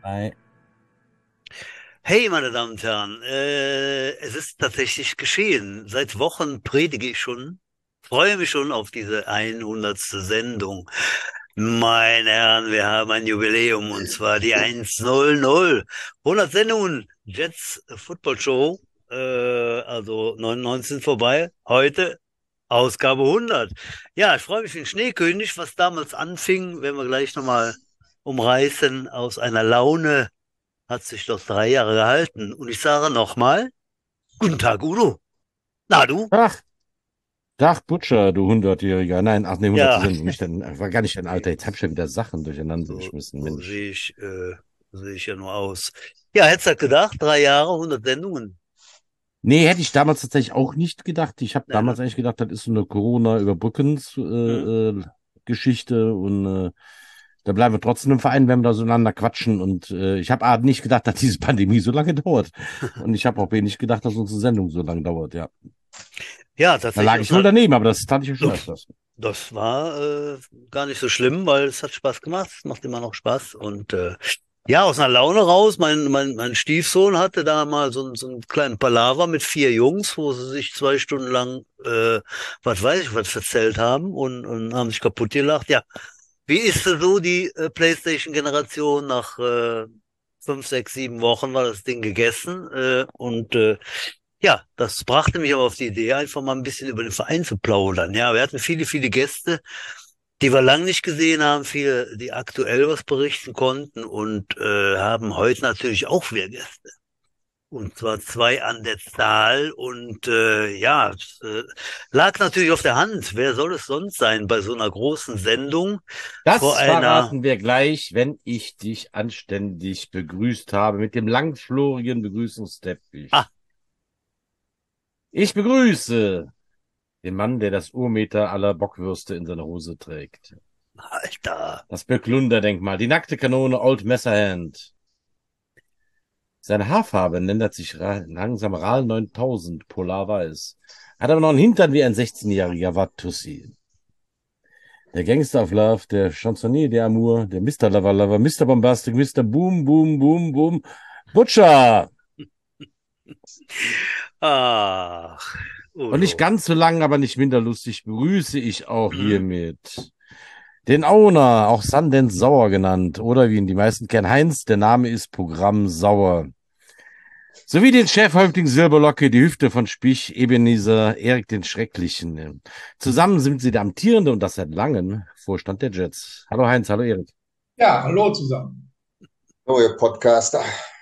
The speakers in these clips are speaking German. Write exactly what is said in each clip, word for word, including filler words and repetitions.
Ei. Hey, meine Damen und Herren, äh, es ist tatsächlich geschehen. Seit Wochen predige ich schon, freue mich schon auf diese hundertste Sendung. Meine Herren, wir haben ein Jubiläum und zwar die hundertste. hundert Sendungen, Jets Football Show, äh, also neunundneunzig sind vorbei. Heute Ausgabe hundert. Ja, ich freue mich wie ein Schneekönig, was damals anfing, werden wir gleich nochmal umreißen aus einer Laune hat sich das drei Jahre gehalten. Und ich sage nochmal, guten Tag, Udo. Na du? Ach, Dach Butcher, du Hundertjähriger. Nein, ach nee, hundertste Ja, Sendung, nicht dein, war gar nicht dein Alter. Jetzt hab ich schon wieder Sachen durcheinander so, geschmissen, so Mensch. sehe ich, äh, so sehe ich ja nur aus. Ja, hättest du gedacht, drei Jahre, hundert Sendungen. Nee, hätte ich damals tatsächlich auch nicht gedacht. Ich habe Nee, ne? damals eigentlich gedacht, das ist so eine Hm. Corona-Überbrückens-Geschichte äh, äh, Geschichte und äh, da bleiben wir trotzdem im Verein, wenn wir da so einander quatschen. Und äh, ich habe A, nicht gedacht, dass diese Pandemie so lange dauert. Und ich habe auch B, nicht gedacht, dass unsere Sendung so lange dauert, ja. Ja, Da tatsächlich lag aus ich wohl einer, daneben, aber das tat ich ja schon Uff, öfters. das war äh, gar nicht so schlimm, weil es hat Spaß gemacht. Es macht immer noch Spaß. Und äh, ja, aus einer Laune raus, mein, mein, mein Stiefsohn hatte da mal so, einen- so einen kleinen Palaver mit vier Jungs, wo sie sich zwei Stunden lang, äh, was weiß ich, was erzählt haben und, und haben sich kaputt gelacht. Ja, wie ist so die äh, PlayStation-Generation? Nach äh, fünf, sechs, sieben Wochen war das Ding gegessen. Äh, und äh, ja, das brachte mich aber auf die Idee, einfach mal ein bisschen über den Verein zu plaudern. Ja, wir hatten viele, viele Gäste, die wir lang nicht gesehen haben, viele, die aktuell was berichten konnten und äh, haben heute natürlich auch wieder Gäste. Und zwar zwei an der Zahl. Und äh, ja, es, äh, lag natürlich auf der Hand. Wer soll es sonst sein bei so einer großen Sendung vor Das einer... verraten wir gleich, wenn ich dich anständig begrüßt habe mit dem langflorigen Ah, Begrüßungsteppich. Ich begrüße den Mann, der das Urmeter aller Bockwürste in seiner Hose trägt. Alter. Das Böcklunderdenkmal, die nackte Kanone Old Messerhand. Seine Haarfarbe ändert sich ra langsam RAL neuntausend, polarweiß. Hat aber noch einen Hintern wie ein sechzehnjähriger Watussi. Der Gangster of Love, der Chansonnier d'Amour, der Mister Lover Lover, Mister Bombastic, Mister Boom, Boom, Boom, Boom, Butcher! Ach, Und nicht Udo. ganz so lang, aber nicht minder lustig, begrüße ich auch Mhm. hiermit den Owner, auch Sundance Sauer genannt, oder wie ihn die meisten kennen, Heinz, der Name ist Programm Sauer. Sowie den Chefhäuptling Silberlocke, die Hüfte von Spich, Ebenezer, Erik den Schrecklichen. Zusammen sind sie der amtierende und das seit langem Vorstand der Jets. Hallo Heinz, hallo Erik. Ja, hallo zusammen. Oh, ihr Podcaster.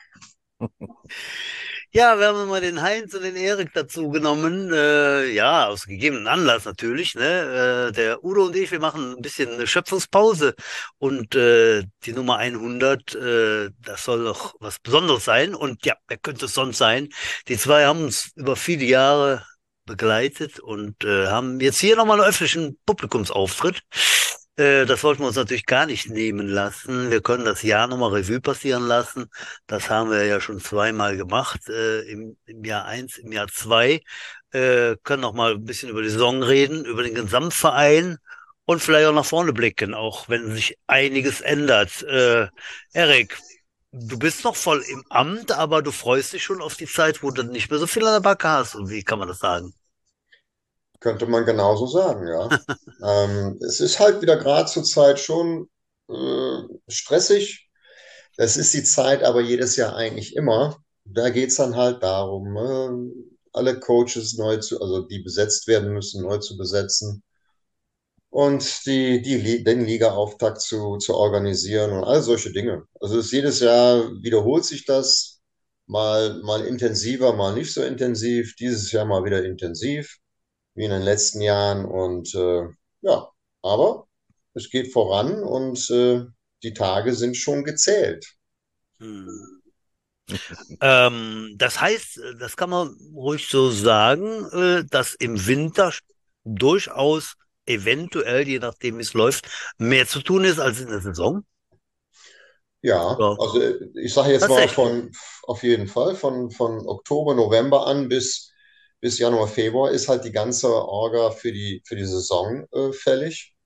Ja, wir haben mal den Heinz und den Erik dazu genommen. Äh, ja, aus gegebenen Anlass natürlich. Ne? Äh, der Udo und ich, wir machen ein bisschen eine Schöpfungspause. Und äh, die Nummer hundert, äh, das soll doch was Besonderes sein. Und ja, wer könnte es sonst sein? Die zwei haben uns über viele Jahre begleitet und äh, haben jetzt hier nochmal einen öffentlichen Publikumsauftritt. Äh, das wollten wir uns natürlich gar nicht nehmen lassen. Wir können das Jahr nochmal Revue passieren lassen. Das haben wir ja schon zweimal gemacht, äh, im, im Jahr eins, im Jahr zwei. Äh, können noch mal ein bisschen über die Saison reden, über den Gesamtverein und vielleicht auch nach vorne blicken, auch wenn sich einiges ändert. Äh, Erik, du bist noch voll im Amt, aber du freust dich schon auf die Zeit, wo du nicht mehr so viel an der Backe hast. Und wie kann man das sagen? Könnte man genauso sagen, ja. Ähm, es ist halt wieder gerade zur Zeit schon äh, stressig. Das ist die Zeit aber jedes Jahr eigentlich immer. Da geht es dann halt darum, äh, alle Coaches neu zu, also die besetzt werden müssen, neu zu besetzen und die, die, Li- den Ligaauftakt zu, zu organisieren und all solche Dinge. Also es ist jedes Jahr wiederholt sich das, mal, mal intensiver, mal nicht so intensiv. Dieses Jahr mal wieder intensiv, wie in den letzten Jahren. Und äh, ja, aber es geht voran und äh, die Tage sind schon gezählt. Hm. Ähm, das heißt, äh, das kann man ruhig so sagen, äh, dass im Winter durchaus eventuell, je nachdem wie es läuft, mehr zu tun ist als in der Saison. Ja, Oder also äh, ich sage jetzt mal tatsächlich. von auf jeden Fall von, von Oktober, November an bis, bis Januar, Februar ist halt die ganze Orga für die, für die Saison äh, fällig.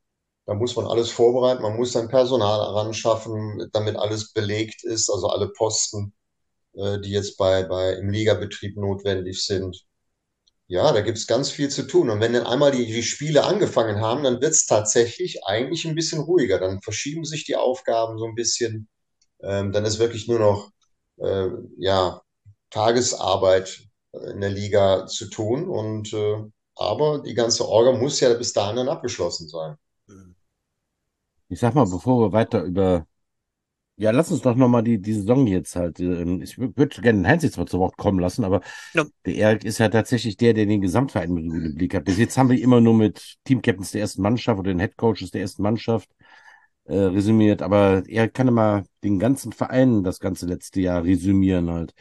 Da muss man alles vorbereiten, man muss dann Personal heranschaffen, damit alles belegt ist, also alle Posten, äh, die jetzt bei, bei im Ligabetrieb notwendig sind. Ja, da gibt's ganz viel zu tun. Und wenn dann einmal die, die Spiele angefangen haben, dann wird's tatsächlich eigentlich ein bisschen ruhiger. Dann verschieben sich die Aufgaben so ein bisschen. Ähm, dann ist wirklich nur noch äh, ja, Tagesarbeit in der Liga zu tun. Und äh, aber die ganze Orga muss ja bis dahin dann abgeschlossen sein. Mhm. Ich sag mal, bevor wir weiter über, ja, lass uns doch nochmal die, die Saison jetzt halt, ähm, ich würde gerne den Heinz jetzt mal zu Wort kommen lassen, aber Ja. der Erik ist ja tatsächlich der, der den Gesamtverein mit im Blick hat. Bis jetzt haben wir immer nur mit Teamcaptains der ersten Mannschaft oder den Headcoaches der ersten Mannschaft äh, resümiert, aber er kann immer den ganzen Verein das ganze letzte Jahr resümieren halt.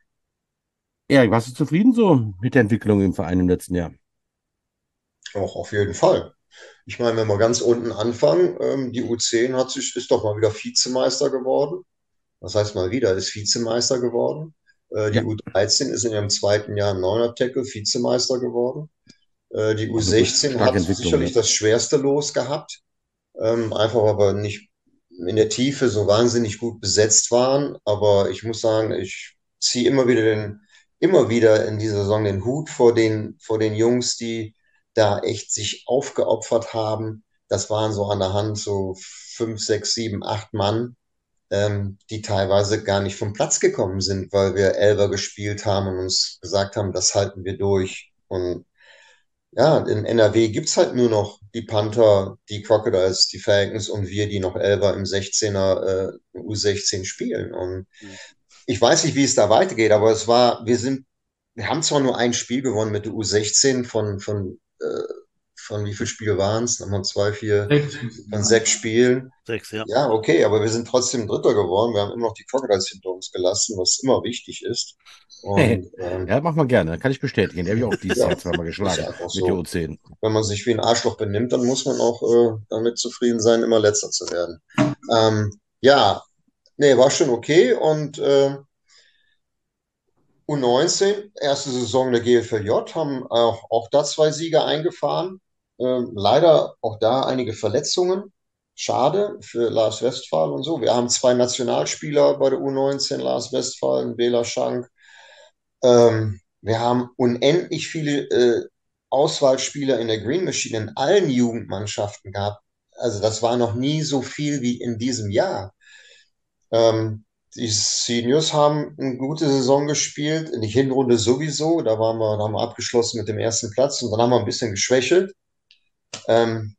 Erik, warst du zufrieden so mit der Entwicklung im Verein im letzten Jahr? Auch auf jeden Fall. Ich meine, wenn wir ganz unten anfangen, ähm, die U zehn hat sich, ist doch mal wieder Vizemeister geworden. Das heißt mal wieder, ist Vizemeister geworden. Äh, die Ja, U dreizehn ist in ihrem zweiten Jahr im Neuner-Tackle Vizemeister geworden. Äh, die also gut, U sechzehn starke hat Entwicklung, sicherlich ja. das schwerste Los gehabt, ähm, einfach weil wir nicht in der Tiefe so wahnsinnig gut besetzt waren. Aber ich muss sagen, ich ziehe immer wieder den, immer wieder in dieser Saison den Hut vor den, vor den Jungs, die da echt sich aufgeopfert haben. Das waren so an der Hand so fünf, sechs, sieben, acht Mann, ähm, die teilweise gar nicht vom Platz gekommen sind, weil wir Elfer gespielt haben und uns gesagt haben, das halten wir durch. Und ja, in N R W gibt's halt nur noch die Panther, die Crocodiles, die Falcons und wir, die noch Elfer im sechzehner äh, U sechzehn spielen. Und Mhm. ich weiß nicht, wie es da weitergeht, aber es war, wir sind, wir haben zwar nur ein Spiel gewonnen mit der U sechzehn von, von, äh, von wie viele Spiele waren es? Nochmal zwei, vier, Sechs. von sechs Spielen. Sechs, ja. Ja, okay, aber wir sind trotzdem Dritter geworden. Wir haben immer noch die Crocodiles hinter uns gelassen, was immer wichtig ist. Und ähm, Ja, mach mal gerne, kann ich bestätigen. Der habe ich auch dieses ja, Jahr zweimal ist geschlagen einfach mit der so. U zehn. Wenn man sich wie ein Arschloch benimmt, dann muss man auch äh, damit zufrieden sein, immer Letzter zu werden. Ähm, ja, nee, war schon okay. Und äh, U neunzehn, erste Saison der G F L J, haben auch, auch da zwei Siege eingefahren. Ähm, leider auch da einige Verletzungen. Schade für Lars Westphal und so. Wir haben zwei Nationalspieler bei der U neunzehn, Lars Westphal und Bela Schank. Ähm, wir haben unendlich viele äh, Auswahlspieler in der Green Machine in allen Jugendmannschaften gehabt. Also das war noch nie so viel wie in diesem Jahr. Ähm, die Seniors haben eine gute Saison gespielt, in die Hinrunde sowieso. Da waren wir, da haben wir abgeschlossen mit dem ersten Platz und dann haben wir ein bisschen geschwächelt. Ähm,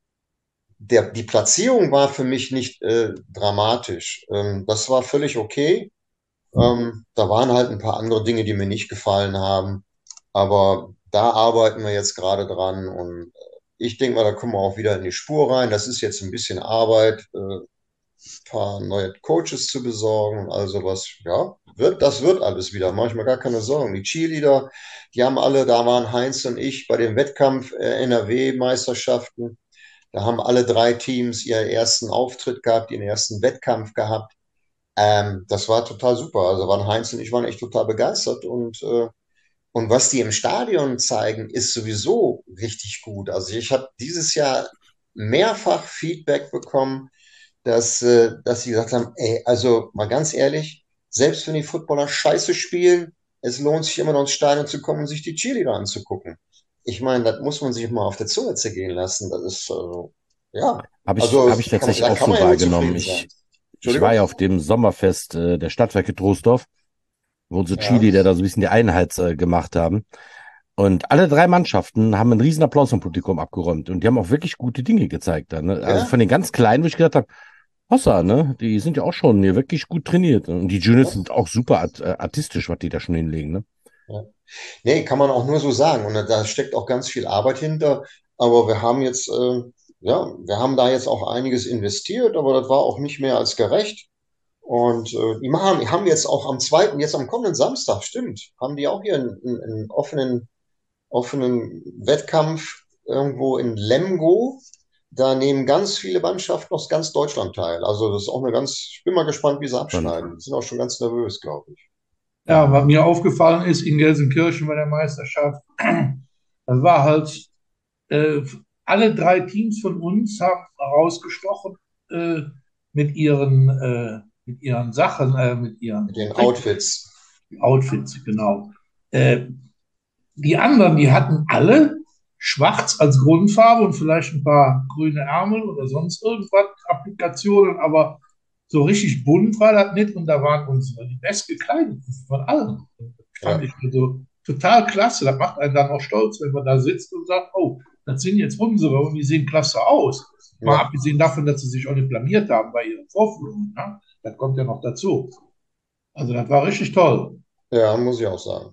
der, die Platzierung war für mich nicht äh, dramatisch. Ähm, das war völlig okay. Ähm, da waren halt ein paar andere Dinge, die mir nicht gefallen haben. Aber da arbeiten wir jetzt gerade dran und ich denke mal, da kommen wir auch wieder in die Spur rein. Das ist jetzt ein bisschen Arbeit, äh, ein paar neue Coaches zu besorgen und all sowas. Ja, wird, das wird alles wieder. Mache ich mir gar keine Sorgen. Die Cheerleader, die haben alle, da waren Heinz und ich bei dem Wettkampf äh, N R W-Meisterschaften. Da haben alle drei Teams ihren ersten Auftritt gehabt, ihren ersten Wettkampf gehabt. Ähm, das war total super. Also waren Heinz und ich waren echt total begeistert und äh, und was die im Stadion zeigen, ist sowieso richtig gut. Also ich habe dieses Jahr mehrfach Feedback bekommen, dass, äh, dass sie gesagt haben, ey, also mal ganz ehrlich, selbst wenn die Footballer scheiße spielen, es lohnt sich immer noch ins Stadion zu kommen und sich die Cheerleader anzugucken. Ich meine, das muss man sich mal auf der Zunge zergehen lassen. Das ist, also, ja, Habe ich, also habe ich kann man, tatsächlich da auch kann man so ja nur wahrgenommen. zufrieden sein. Ich, ich war Entschuldigung? ja auf dem Sommerfest äh, der Stadtwerke Troisdorf, wo unsere Ja, Cheerleader da so ein bisschen die Einheit äh, gemacht haben. Und alle drei Mannschaften haben einen riesen Applaus vom Publikum abgeräumt. Und die haben auch wirklich gute Dinge gezeigt. Da, ne? Also ja, von den ganz Kleinen, wo ich gedacht habe, Hossa, ne? Die sind ja auch schon hier wirklich gut trainiert. Und die Juniors ja, sind auch super art äh, artistisch, was die da schon hinlegen, ne? ja. Nee, kann man auch nur so sagen. Und da steckt auch ganz viel Arbeit hinter. Aber wir haben jetzt, äh, ja, wir haben da jetzt auch einiges investiert, aber das war auch nicht mehr als gerecht. Und äh, die haben, haben jetzt auch am zweiten, jetzt am kommenden Samstag, stimmt, haben die auch hier einen, einen, einen offenen, offenen Wettkampf irgendwo in Lemgo. Da nehmen ganz viele Mannschaften aus ganz Deutschland teil. Also das ist auch eine ganz, ich bin mal gespannt, wie sie Spannend. abschneiden. Die sind auch schon ganz nervös, glaube ich. Ja, was mir aufgefallen ist in Gelsenkirchen bei der Meisterschaft, das war halt äh, alle drei Teams von uns haben herausgestochen äh, mit ihren, äh, mit ihren Sachen, äh, mit Mit ihren den Outfits. Outfits, genau. Äh, die anderen, die hatten alle schwarz als Grundfarbe und vielleicht ein paar grüne Ärmel oder sonst irgendwas, Applikationen, aber so richtig bunt war das nicht und da waren unsere die bestgekleideten von allen. Das fand Ja. ich also total klasse. Das macht einen dann auch stolz, wenn man da sitzt und sagt, oh, das sind jetzt unsere und die sehen klasse aus. Mal Ja. abgesehen davon, dass sie sich auch nicht blamiert haben bei ihren Vorführungen. Ne? Das kommt ja noch dazu. Also das war richtig toll. Ja, muss ich auch sagen.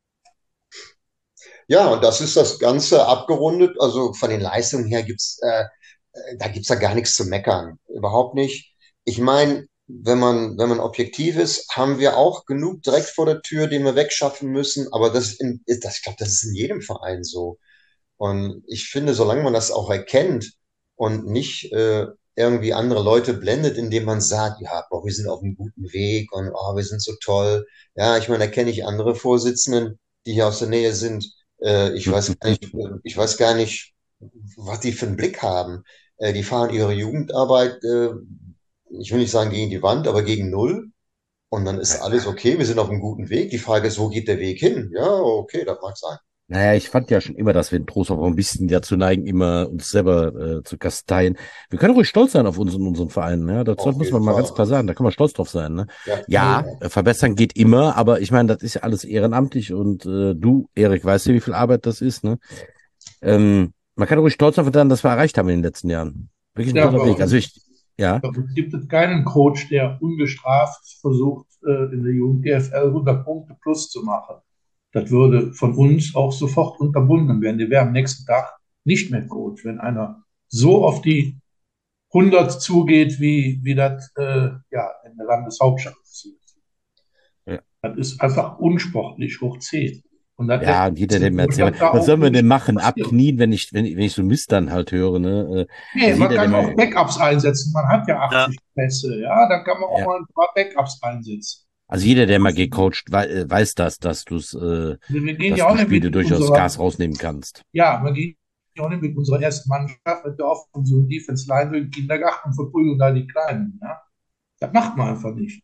Ja, und das ist das Ganze abgerundet. Also von den Leistungen her gibt's, äh, äh, da gibt's ja gar nichts zu meckern. Überhaupt nicht. Ich meine, wenn man, wenn man objektiv ist, haben wir auch genug Dreck vor der Tür, den wir wegschaffen müssen. Aber das, in, das, ich glaube, das ist in jedem Verein so. Und ich finde, solange man das auch erkennt und nicht äh, irgendwie andere Leute blendet, indem man sagt, ja, boah, wir sind auf einem guten Weg und oh, wir sind so toll. Ja, ich meine, da kenne ich andere Vorsitzenden, die hier aus der Nähe sind. Äh, ich weiß gar nicht, äh, ich weiß gar nicht, was die für einen Blick haben. Äh, die fahren ihre Jugendarbeit, äh, ich will nicht sagen gegen die Wand, aber gegen Null. Und dann ist alles okay, wir sind auf einem guten Weg. Die Frage ist, wo geht der Weg hin? Ja, okay, das mag sein. Naja, ich fand ja schon immer, dass wir in Trost auch ein bisschen dazu neigen, immer uns selber äh, zu kasteien. Wir können ruhig stolz sein auf uns und unseren Verein. Ja, das Auf muss man jeden mal ganz Fall. klar sagen. Da kann man stolz drauf sein. Ne? Ja. Ja, äh, verbessern geht immer, aber ich meine, das ist ja alles ehrenamtlich und äh, du, Erik, weißt du, wie viel Arbeit das ist? Ne? Ähm, man kann ruhig stolz darauf sein, dass wir erreicht haben in den letzten Jahren. Wirklich ein Ja, toller bei Weg. Also uns, ich, ja, bei uns gibt es keinen Coach, der ungestraft versucht, äh, in der Jugend G F L hundert Punkte plus zu machen. Das würde von uns auch sofort unterbunden werden. Der wäre am nächsten Tag nicht mehr Coach, wenn einer so auf die hundert zugeht, wie, wie das äh, ja, in der Landeshauptstadt passiert. ja, Das ist einfach unsportlich hoch zehn. Und das ja, lässt und jeder, sich der in mir erzählt, Deutschland da was auch sollen wir denn nicht machen? passieren. Abknien, wenn ich, wenn ich, wenn ich so Mist dann halt höre, ne? Äh, Nee, Also man jeder, der kann auch mal, Backups einsetzen. Man hat ja Ja, achtzig Pässe, ja, dann kann man auch ja, mal ein paar Backups einsetzen. also jeder, der mal gecoacht, wei äh, weiß das, dass du's, äh, Wir gehen dass ja du auch nicht Spiele mit durchaus Gas unserer, rausnehmen kannst. ja, wir gehen ja auch nicht mit unserer ersten Mannschaft, mit der auf so Defense Line durch den Kindergarten und verprügeln da die Kleinen, ja. Das macht man einfach nicht.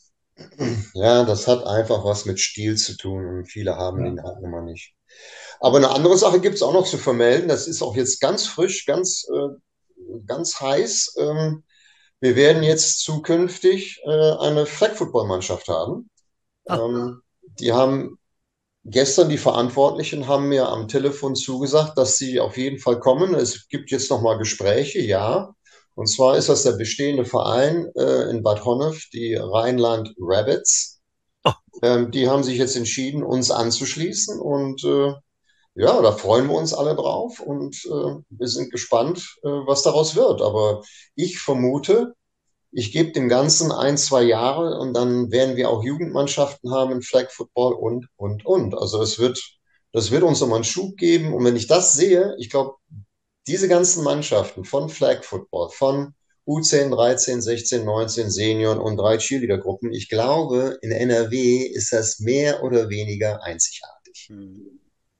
Ja, das hat einfach was mit Stil zu tun und viele haben Ja. den halt nun mal nicht. Aber eine andere Sache gibt es auch noch zu vermelden. Das ist auch jetzt ganz frisch, ganz, äh, ganz heiß. Ähm, wir werden jetzt zukünftig äh, eine Flag-Football-Mannschaft haben. ah, Ähm, die haben gestern, die Verantwortlichen haben mir am Telefon zugesagt, dass sie auf jeden Fall kommen. Es gibt jetzt noch mal Gespräche, ja. Und zwar ist das der bestehende Verein äh, in Bad Honnef, die Rheinland Rabbits. oh, Ähm, die haben sich jetzt entschieden, uns anzuschließen und äh, ja, da freuen wir uns alle drauf und äh, wir sind gespannt, äh, was daraus wird. Aber ich vermute, ich gebe dem Ganzen ein, zwei Jahre und dann werden wir auch Jugendmannschaften haben in Flag Football und, und, und. Also es wird, das wird uns nochmal einen Schub geben. Und wenn ich das sehe, ich glaube, diese ganzen Mannschaften von Flag Football, von U zehn, dreizehn, sechzehn, neunzehn Senioren und drei Cheerleader-Gruppen, ich glaube, in N R W ist das mehr oder weniger einzigartig. hm.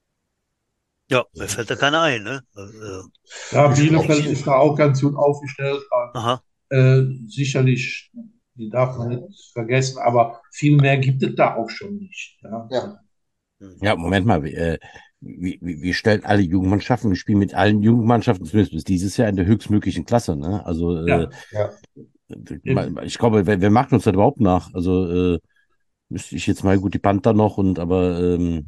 Ja, mir fällt da keiner ein, ne? Also, Ja, Ich glaube, Bielefeld ist da auch ganz gut aufgestellt. aha. Äh, sicherlich, die darf man nicht vergessen, aber viel mehr gibt es da auch schon nicht. Ja. ja, Hm. Ja, Moment mal, äh, wir, wir wir stellen alle Jugendmannschaften, wir spielen mit allen Jugendmannschaften, zumindest bis dieses Jahr in der höchstmöglichen Klasse, ne? Also, äh, Ja, ja. ich glaube, wer, wer macht uns das überhaupt nach? Also, äh, müsste ich jetzt mal gut die Panther noch und aber ähm,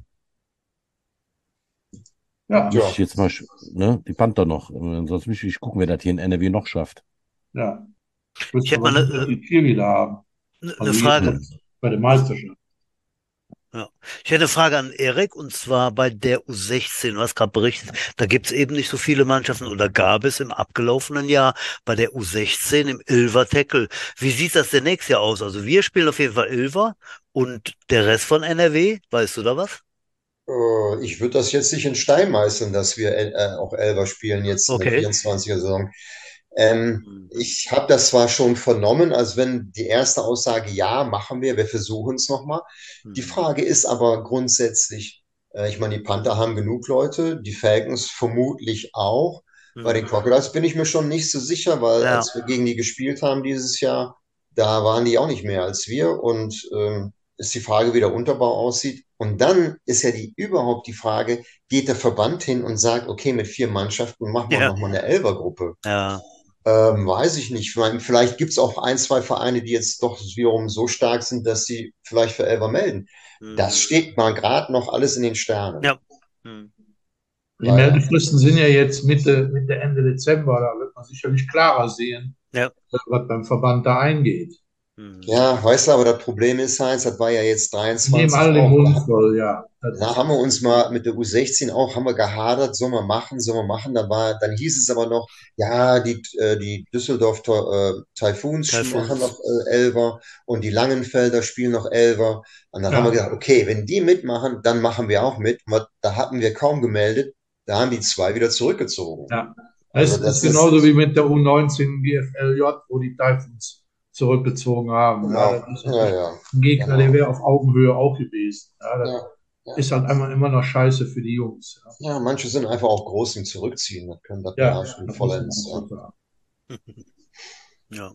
ja, müsste ich Ja. jetzt mal, sch- ne, die Panther noch. Äh, Sonst müsste ich gucken, wer das hier in N R W noch schafft. ja. Ich Müssen hätte wir mal nicht, dass eine die Cheerleader haben. ne, Also ne jetzt Frage. Hm. bei der Meisterschaft. Ja. Ich hätte eine Frage an Erik, und zwar bei der U sechzehn. Du hast gerade berichtet, da gibt es eben nicht so viele Mannschaften oder gab es im abgelaufenen Jahr bei der U sechzehn im Ilver Tackle. Wie sieht das denn nächstes Jahr aus? Also wir spielen auf jeden Fall Ilver und der Rest von N R W, weißt du da was? Äh, Ich würde das jetzt nicht in Stein meißeln, dass wir äh, auch Elfer spielen jetzt in der Okay. vierundzwanziger-Saison. Ähm, Mhm. ich habe das zwar schon vernommen, als wenn die erste Aussage, ja, machen wir, wir versuchen es nochmal. Die Mhm. Frage ist aber grundsätzlich, äh, ich meine, die Panther haben genug Leute, die Falcons vermutlich auch. Bei den Crocodiles bin ich mir schon nicht so sicher, weil Ja. als wir gegen die gespielt haben dieses Jahr, da waren die auch nicht mehr als wir und ähm, ist die Frage, wie der Unterbau aussieht. Und dann ist ja die überhaupt die Frage, geht der Verband hin und sagt, okay, mit vier Mannschaften machen wir Ja. nochmal eine Elfergruppe. Ja. Ähm, weiß ich nicht. Ich meine, vielleicht gibt es auch ein, zwei Vereine, die jetzt doch wiederum so stark sind, dass sie vielleicht für Elfer melden. Hm. Das steht mal gerade noch alles in den Sternen. Ja. Hm. Die Weil- Meldefristen sind ja jetzt Mitte, Mitte, Ende Dezember, da wird man sicherlich klarer sehen, Ja. was beim Verband da eingeht. Hm. Ja, weißt du, aber das Problem ist, Heinz, das war ja jetzt Die nehmen dreiundzwanzig alle den auch. Mund voll, ja. Das Da ist- haben wir uns mal mit der U sechzehn auch, haben wir gehadert, sollen wir machen, sollen wir machen. Da war, dann hieß es aber noch, ja, die, äh, die Düsseldorf äh, Typhoons Typhoons. machen noch äh, Elfer und die Langenfelder spielen noch Elfer. Und dann Ja. haben wir gesagt, okay, wenn die mitmachen, dann machen wir auch mit. Und da hatten wir kaum gemeldet, da haben die zwei wieder zurückgezogen. Ja. Also Das das ist ist- genauso wie mit der U neunzehn G F L J, wo die Typhoons zurückgezogen haben. Genau. Ja, das ist Ja, ja. ein Gegner, Genau. der wäre auf Augenhöhe auch gewesen. Ja, das Ja, ja. ist halt einmal immer noch scheiße für die Jungs. Ja. Ja, manche sind einfach auch groß im Zurückziehen. Das können das Ja, beherrschen das muss man vollends. auch Ja. so sagen. Ja.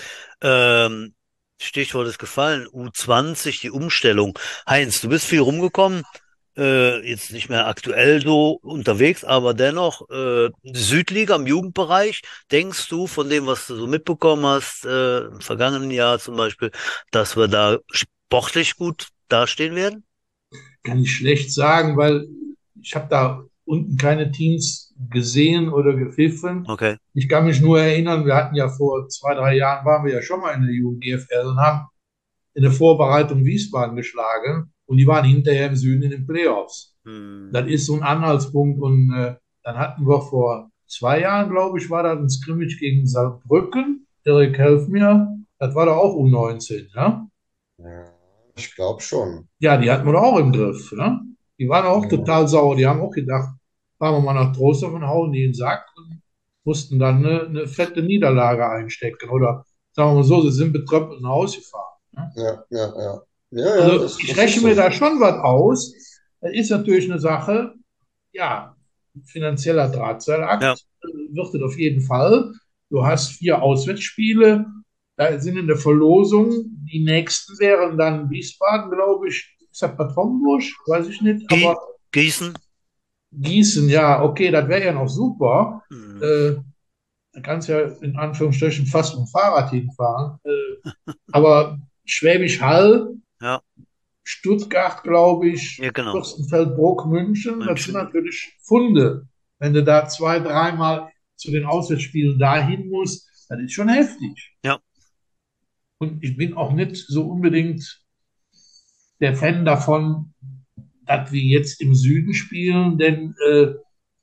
Ähm, Stichwort ist gefallen, U zwanzig, die Umstellung. Heinz, du bist viel rumgekommen, äh, jetzt nicht mehr aktuell so unterwegs, aber dennoch, äh, die Südliga im Jugendbereich, denkst du von dem, was du so mitbekommen hast, äh, im vergangenen Jahr zum Beispiel, dass wir da sportlich gut dastehen werden? Kann ich schlecht sagen, weil ich habe da unten keine Teams gesehen oder gepfiffen. Okay. Ich kann mich nur erinnern, wir hatten ja vor zwei, drei Jahren, waren wir ja schon mal in der Jugend G F L und haben in der Vorbereitung Wiesbaden geschlagen und die waren hinterher im Süden in den Playoffs. Hm. Das ist so ein Anhaltspunkt und äh, dann hatten wir vor zwei Jahren, glaube ich, war das ein Scrimmage gegen Saarbrücken. Erik, helf mir, das war doch auch U neunzehn, ja? Ja, ich glaube schon. Ja, die hatten wir doch auch im Griff, ne? Die waren auch Ja. total sauer, die haben auch gedacht, fahren wir mal nach Trostorf und hauen die in den Sack und mussten dann eine, eine fette Niederlage einstecken oder sagen wir mal so, sie sind betröppelt nach Hause gefahren. Ne? Ja, ja, ja. Ja, ja, Also das- ich das rechne ist mir so. da schon was aus. Das ist natürlich eine Sache, ja, finanzieller Drahtseilakt Ja. äh, wird es auf jeden Fall. Du hast vier Auswärtsspiele, da sind in der Verlosung, die nächsten wären dann Wiesbaden, glaube ich, ist das Bad Homburg? Weiß ich nicht, Gie- aber Gießen? Gießen, ja, okay, das wäre ja noch super. Hm. Äh, da kannst du ja in Anführungsstrichen fast mit dem Fahrrad hinfahren. Äh, aber Schwäbisch Hall, Ja. Stuttgart, glaube ich, Ja, genau. Fürstenfeldbruck, München, das München. sind natürlich Funde. Wenn du da zwei, dreimal zu den Auswärtsspielen dahin musst, das ist schon heftig. Ja. Und ich bin auch nicht so unbedingt der Fan davon, dass wir jetzt im Süden spielen, denn äh,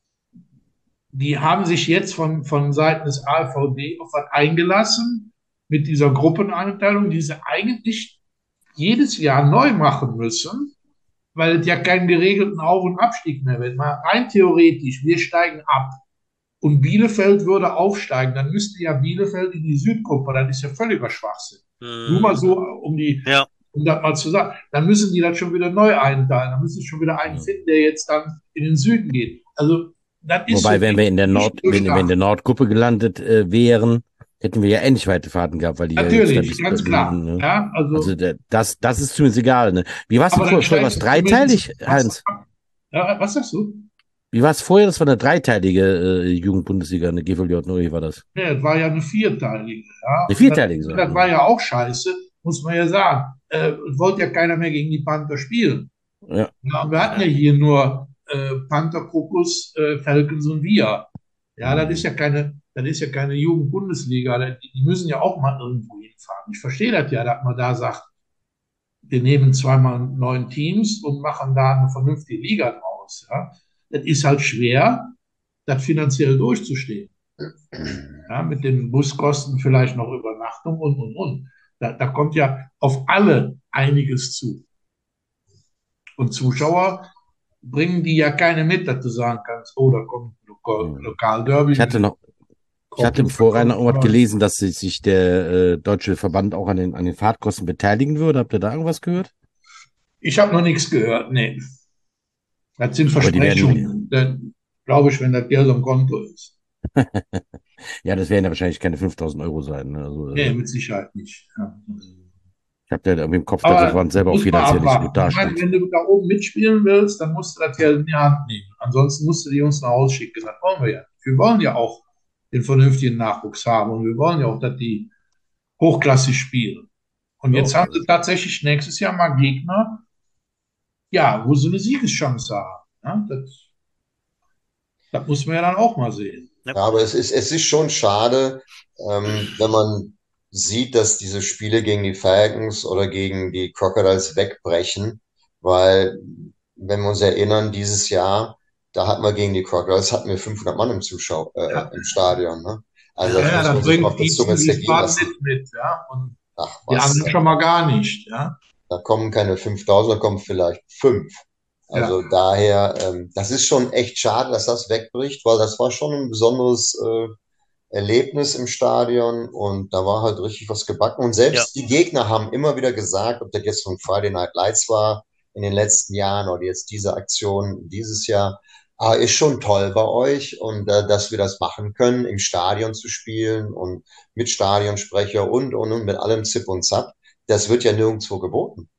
die haben sich jetzt von, von Seiten des A V D auf was eingelassen mit dieser Gruppeneinteilung, die sie eigentlich jedes Jahr neu machen müssen, weil es ja keinen geregelten Auf- und Abstieg mehr wird. Mal rein theoretisch, wir steigen ab und Bielefeld würde aufsteigen, dann müsste ja Bielefeld in die Südgruppe, dann ist ja völliger Schwachsinn. Hm. Nur mal so, um die, Ja. um das mal zu sagen. Dann müssen die das schon wieder neu einteilen. Dann müssen sie schon wieder einen Ja. finden, der jetzt dann in den Süden geht. Also, das ist Wobei, so wenn wir in der nicht Nord, so wenn, wir in der stark. Nordgruppe gelandet äh, wären, hätten wir ja endlich weite Fahrten gehabt, weil die ja jetzt da Natürlich, bis ganz Berlin, klar. ne? Ja, also, Also der, das, das ist zumindest egal. Ne? Wie war es denn aber vorher? dann Vorher war es steigst du dreiteilig, zumindest- Heinz? Ja, was sagst du? Wie war es vorher? Das war eine dreiteilige äh, Jugendbundesliga, eine G V J, oder wie war das? Ja, das war ja eine vierteilige. Ja. Eine vierteilige, Das, so. das war ja auch scheiße, muss man ja sagen. Äh, wollte ja keiner mehr gegen die Panther spielen. Ja. Ja, und wir hatten ja hier nur äh, Panther, Krokus, äh, Falcons und wir. Ja, das ist ja keine, das ist ja keine Jugendbundesliga. Die, die müssen ja auch mal irgendwo hinfahren. Ich verstehe das ja, dass man da sagt, wir nehmen zweimal neun Teams und machen da eine vernünftige Liga draus. Ja. Das ist halt schwer, das finanziell durchzustehen. Ja, mit den Buskosten vielleicht noch Übernachtung und, und, und. Da, da kommt ja auf alle einiges zu. Und Zuschauer bringen die ja keine mit, dass du sagen kannst, oh, da kommt ein Lokal, Mhm. Lokalderby. Ich hatte noch, ich hatte im Vorrein noch irgendwas gelesen, dass sich sich der äh, deutsche Verband auch an den, an den Fahrtkosten beteiligen würde. Habt ihr da irgendwas gehört? Ich habe noch nichts gehört, nee. Das sind Aber die werden- Versprechungen. Denn, glaube ich, wenn das Geld am Konto ist. Ja, das werden ja wahrscheinlich keine fünftausend Euro sein. Ne? Also, Nee, äh, mit Sicherheit nicht. Ja. ich habe da irgendwie im Kopf, dass das Aber waren selber auch muss man finanziell nicht so gut abwarten. Ich meine, dasteht. wenn du da oben mitspielen willst, dann musst du das Geld in die Hand nehmen. Ansonsten musst du die Jungs nach Hause schicken. Das wollen wir ja. Wir wollen ja auch den vernünftigen Nachwuchs haben und wir wollen ja auch, dass die hochklassig spielen. Und Ja, jetzt haben sie tatsächlich nächstes Jahr mal Gegner, ja, wo sie eine Siegeschance haben. Ja, das, das muss man ja dann auch mal sehen. Ja, aber es ist, es ist schon schade, ähm, wenn man sieht, dass diese Spiele gegen die Falcons oder gegen die Crocodiles wegbrechen, weil, wenn wir uns erinnern, dieses Jahr, da hatten wir gegen die Crocodiles, hatten wir fünfhundert Mann im Zuschau, äh, Ja, im Stadion, ne? Also Ja, das ja, ja, muss das man sich mal bringt auf der Gießen Zunge zergehen Wiesbaden lassen. nicht mit, ja, und Ach die was, anderen schon mal gar nicht, ja. da kommen keine fünftausend, da kommen vielleicht fünf. Ja, Also daher, ähm, das ist schon echt schade, dass das wegbricht, weil das war schon ein besonderes äh, Erlebnis im Stadion und da war halt richtig was gebacken. Und ja, selbst die Gegner haben immer wieder gesagt, ob das jetzt von Friday Night Lights war in den letzten Jahren oder jetzt diese Aktion dieses Jahr, ah, ist schon toll bei euch und äh, dass wir das machen können, im Stadion zu spielen und mit Stadionsprecher und und und mit allem Zip und Zap. Das wird ja nirgendwo geboten.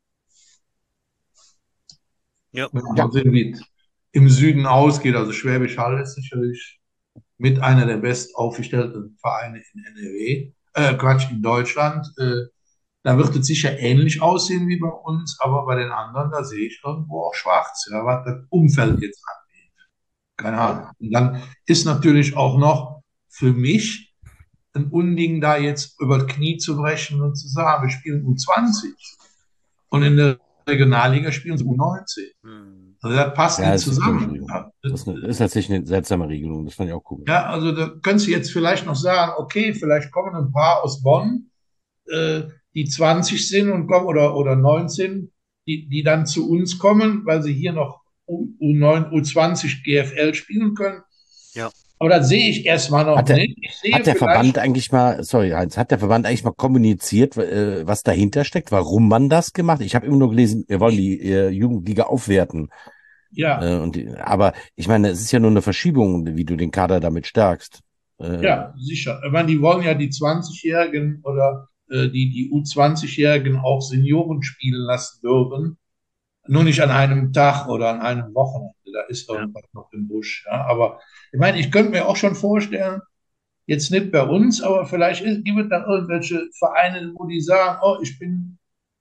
ja, wenn man ja, mal sehen, wie es im Süden ausgeht. Also Schwäbisch Hall ist sicherlich mit einer der best aufgestellten Vereine in N R W, äh, Quatsch, in Deutschland. Äh, da wird es sicher ähnlich aussehen wie bei uns, aber bei den anderen, da sehe ich irgendwo auch schwarz, ja, was das Umfeld jetzt angeht. Keine Ahnung. Und dann ist natürlich auch noch für mich ein Unding, da jetzt über das Knie zu brechen und zu sagen, wir spielen U zwanzig und in der Regionalliga spielen sie U neunzehn. hm, Also das passt ja, nicht das ist eine komische zusammen. Regelung. Ja, Das ist, eine, ist tatsächlich eine seltsame Regelung. Das fand ich auch komisch. ja, also da könntest du jetzt vielleicht noch sagen, okay, vielleicht kommen ein paar aus Bonn, äh, die zwanzig sind und kommen oder, oder neunzehn, die, die dann zu uns kommen, weil sie hier noch U neun, U zwanzig G F L spielen können. ja. Aber das sehe ich erstmal noch Hat der, nicht. Ich sehe hat der vielleicht, Verband eigentlich mal, sorry, Heinz, hat der Verband eigentlich mal kommuniziert, äh, was dahinter steckt, warum man das gemacht? Ich habe immer nur gelesen, wir wollen die äh, Jugendliga aufwerten. ja, Äh, und die, aber ich meine, es ist ja nur eine Verschiebung, wie du den Kader damit stärkst. Äh, ja, sicher. Ich meine, die wollen ja die zwanzig-Jährigen oder äh, die, die U zwanzig-Jährigen auch Senioren spielen lassen dürfen. Nur nicht an einem Tag oder an einem Wochenende. Da ist Ja. irgendwas noch im Busch. Ja. Aber ich meine, ich könnte mir auch schon vorstellen, jetzt nicht bei uns, aber vielleicht ist, gibt es da irgendwelche Vereine, wo die sagen, oh, ich bin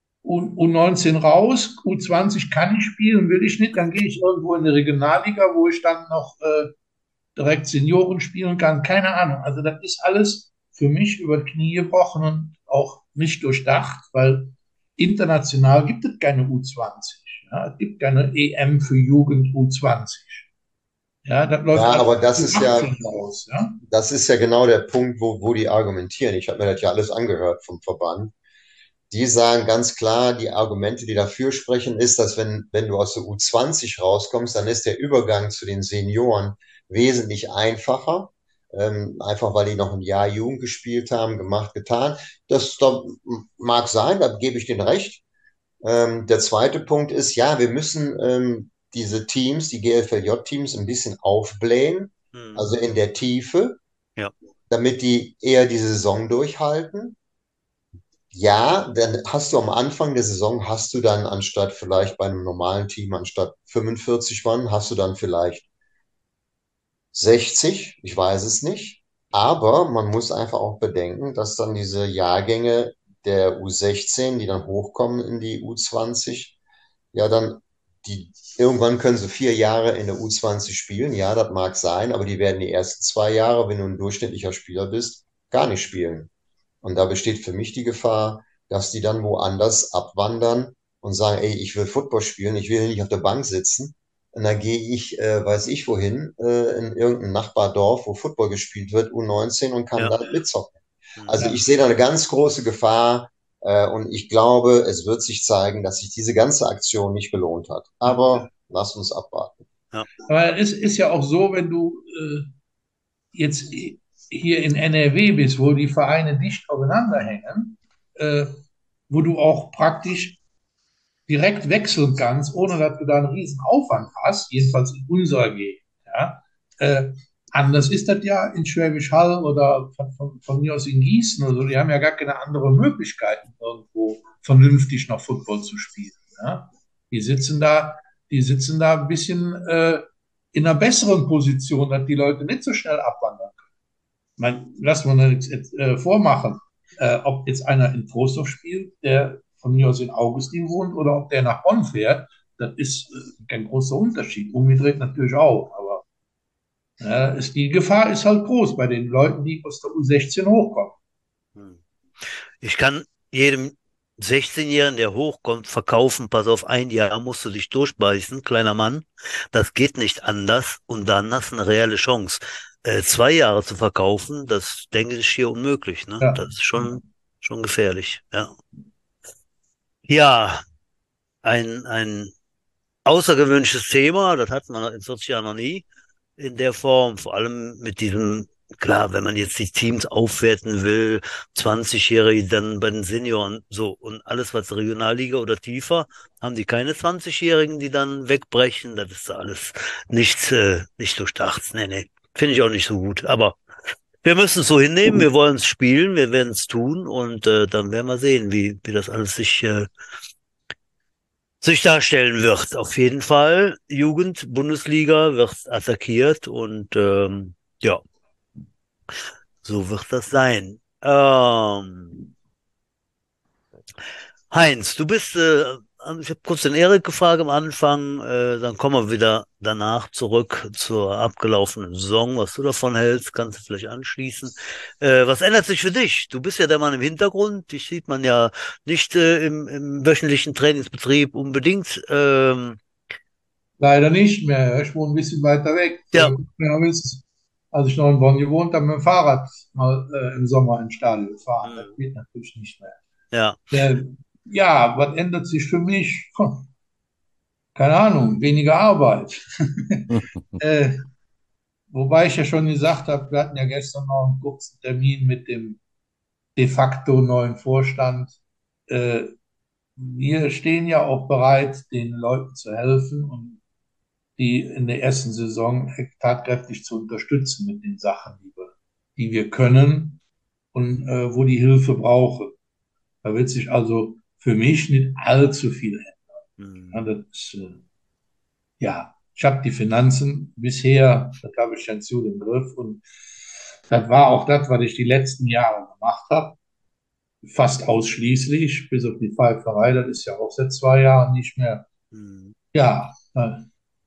U neunzehn raus, U zwanzig kann ich spielen, will ich nicht, dann gehe ich irgendwo in die Regionalliga, wo ich dann noch äh, direkt Senioren spielen kann. Keine Ahnung. Also das ist alles für mich über die Knie gebrochen und auch nicht durchdacht, weil international gibt es keine U zwanzig. Ja, es gibt keine E M für Jugend U zwanzig. Ja, das läuft Ja, alles aber das für ist ja, achtzehn aus. Ja? das ist ja genau der Punkt, wo, wo die argumentieren. Ich habe mir das ja alles angehört vom Verband. Die sagen ganz klar, die Argumente, die dafür sprechen, ist, dass wenn, wenn du aus der U zwanzig rauskommst, dann ist der Übergang zu den Senioren wesentlich einfacher. Ähm, einfach weil die noch ein Jahr Jugend gespielt haben, gemacht, getan. Das, das mag sein, da gebe ich denen recht. Ähm, der zweite Punkt ist, ja, wir müssen ähm, diese Teams, die G F L J-Teams, ein bisschen aufblähen, Hm, also in der Tiefe, ja, damit die eher die Saison durchhalten. Ja, dann hast du am Anfang der Saison, hast du dann anstatt vielleicht bei einem normalen Team, anstatt fünfundvierzig Mann, hast du dann vielleicht sechzig, ich weiß es nicht. Aber man muss einfach auch bedenken, dass dann diese Jahrgänge der U sechzehn, die dann hochkommen in die U zwanzig, ja dann, die, irgendwann können sie vier Jahre in der U zwanzig spielen. Ja, das mag sein, aber die werden die ersten zwei Jahre, wenn du ein durchschnittlicher Spieler bist, gar nicht spielen. Und da besteht für mich die Gefahr, dass die dann woanders abwandern und sagen, ey, ich will Football spielen, ich will nicht auf der Bank sitzen. Und dann gehe ich, äh, weiß ich wohin, äh, in irgendein Nachbardorf, wo Football gespielt wird, U neunzehn und kann ja, da mitzocken. hm, Also Ja. ich sehe da eine ganz große Gefahr, äh, und ich glaube, es wird sich zeigen, dass sich diese ganze Aktion nicht gelohnt hat. Aber lass uns abwarten. ja, Aber es ist ja auch so, wenn du äh, jetzt hier in N R W bist, wo die Vereine dicht aufeinander hängen, äh, wo du auch praktisch direkt wechseln kannst, ohne dass du da einen riesen Aufwand hast, jedenfalls in unserer Gegend, ja, äh, anders ist das ja in Schwäbisch Hall oder von, von, von mir aus in Gießen oder so. Die haben ja gar keine anderen Möglichkeiten, irgendwo vernünftig noch Football zu spielen. Ja? Die sitzen da, die sitzen da ein bisschen äh, in einer besseren Position, dass die Leute nicht so schnell abwandern können. Man, lass mal jetzt, jetzt äh, vormachen, äh, ob jetzt einer in Trostorf spielt, der von mir aus in Augustin wohnt, oder ob der nach Bonn fährt, das ist äh, kein großer Unterschied. Umgedreht natürlich auch, aber ja, ist, die Gefahr ist halt groß bei den Leuten, die aus der U sechzehn hochkommen. Hm. Ich kann jedem sechzehnjährigen, der hochkommt, verkaufen, pass auf, ein Jahr musst du dich durchbeißen, kleiner Mann. Das geht nicht anders und dann hast du eine reelle Chance. Äh, zwei Jahre zu verkaufen, das denke ich hier unmöglich, ne? Ja. Das ist schon, schon gefährlich, ja. Ja, ein, ein außergewöhnliches Thema, das hatten wir in vierzig Jahren noch nie in der Form, vor allem mit diesem, klar, wenn man jetzt die Teams aufwerten will, zwanzigjährige dann bei den Senioren, so, und alles was Regionalliga oder tiefer, haben die keine zwanzigjährigen, die dann wegbrechen, das ist alles nichts, äh, nicht durchdacht, nee, nee, finde ich auch nicht so gut, aber wir müssen es so hinnehmen, wir wollen es spielen, wir werden es tun und äh, dann werden wir sehen, wie, wie das alles sich äh, sich darstellen wird. Auf jeden Fall, Jugend-Bundesliga wird attackiert und ähm, ja, so wird das sein. Ähm, Heinz, du bist, äh, ich habe kurz den Erik gefragt am Anfang, äh, dann kommen wir wieder danach zurück zur abgelaufenen Saison. Was du davon hältst, kannst du vielleicht anschließen. Äh, was ändert sich für dich? Du bist ja der Mann im Hintergrund, dich sieht man ja nicht äh, im, im wöchentlichen Trainingsbetrieb unbedingt. Ähm, Leider nicht mehr. Ich wohne ein bisschen weiter weg. Ja. Ja, als ich noch in Bonn gewohnt habe, mit dem Fahrrad mal äh, im Sommer ins Stadion fahren. Mhm. Das geht natürlich nicht mehr. Ja. Äh, ja, was ändert sich für mich? Puh, keine Ahnung, weniger Arbeit. äh, wobei ich ja schon gesagt habe, wir hatten ja gestern noch einen kurzen Termin mit dem de facto neuen Vorstand. Äh, wir stehen ja auch bereit, den Leuten zu helfen und die in der ersten Saison tatkräftig zu unterstützen mit den Sachen, die wir, die wir können und äh, wo die Hilfe brauchen. Da wird sich also für mich nicht allzu viel ändern. Mhm. Ja, das ist, äh, ja, ich habe die Finanzen bisher, das habe ich dann zu dem Griff und das war auch das, was ich die letzten Jahre gemacht habe. Fast ausschließlich, bis auf die Pfeiferei, das ist ja auch seit zwei Jahren nicht mehr. Mhm. Ja, äh,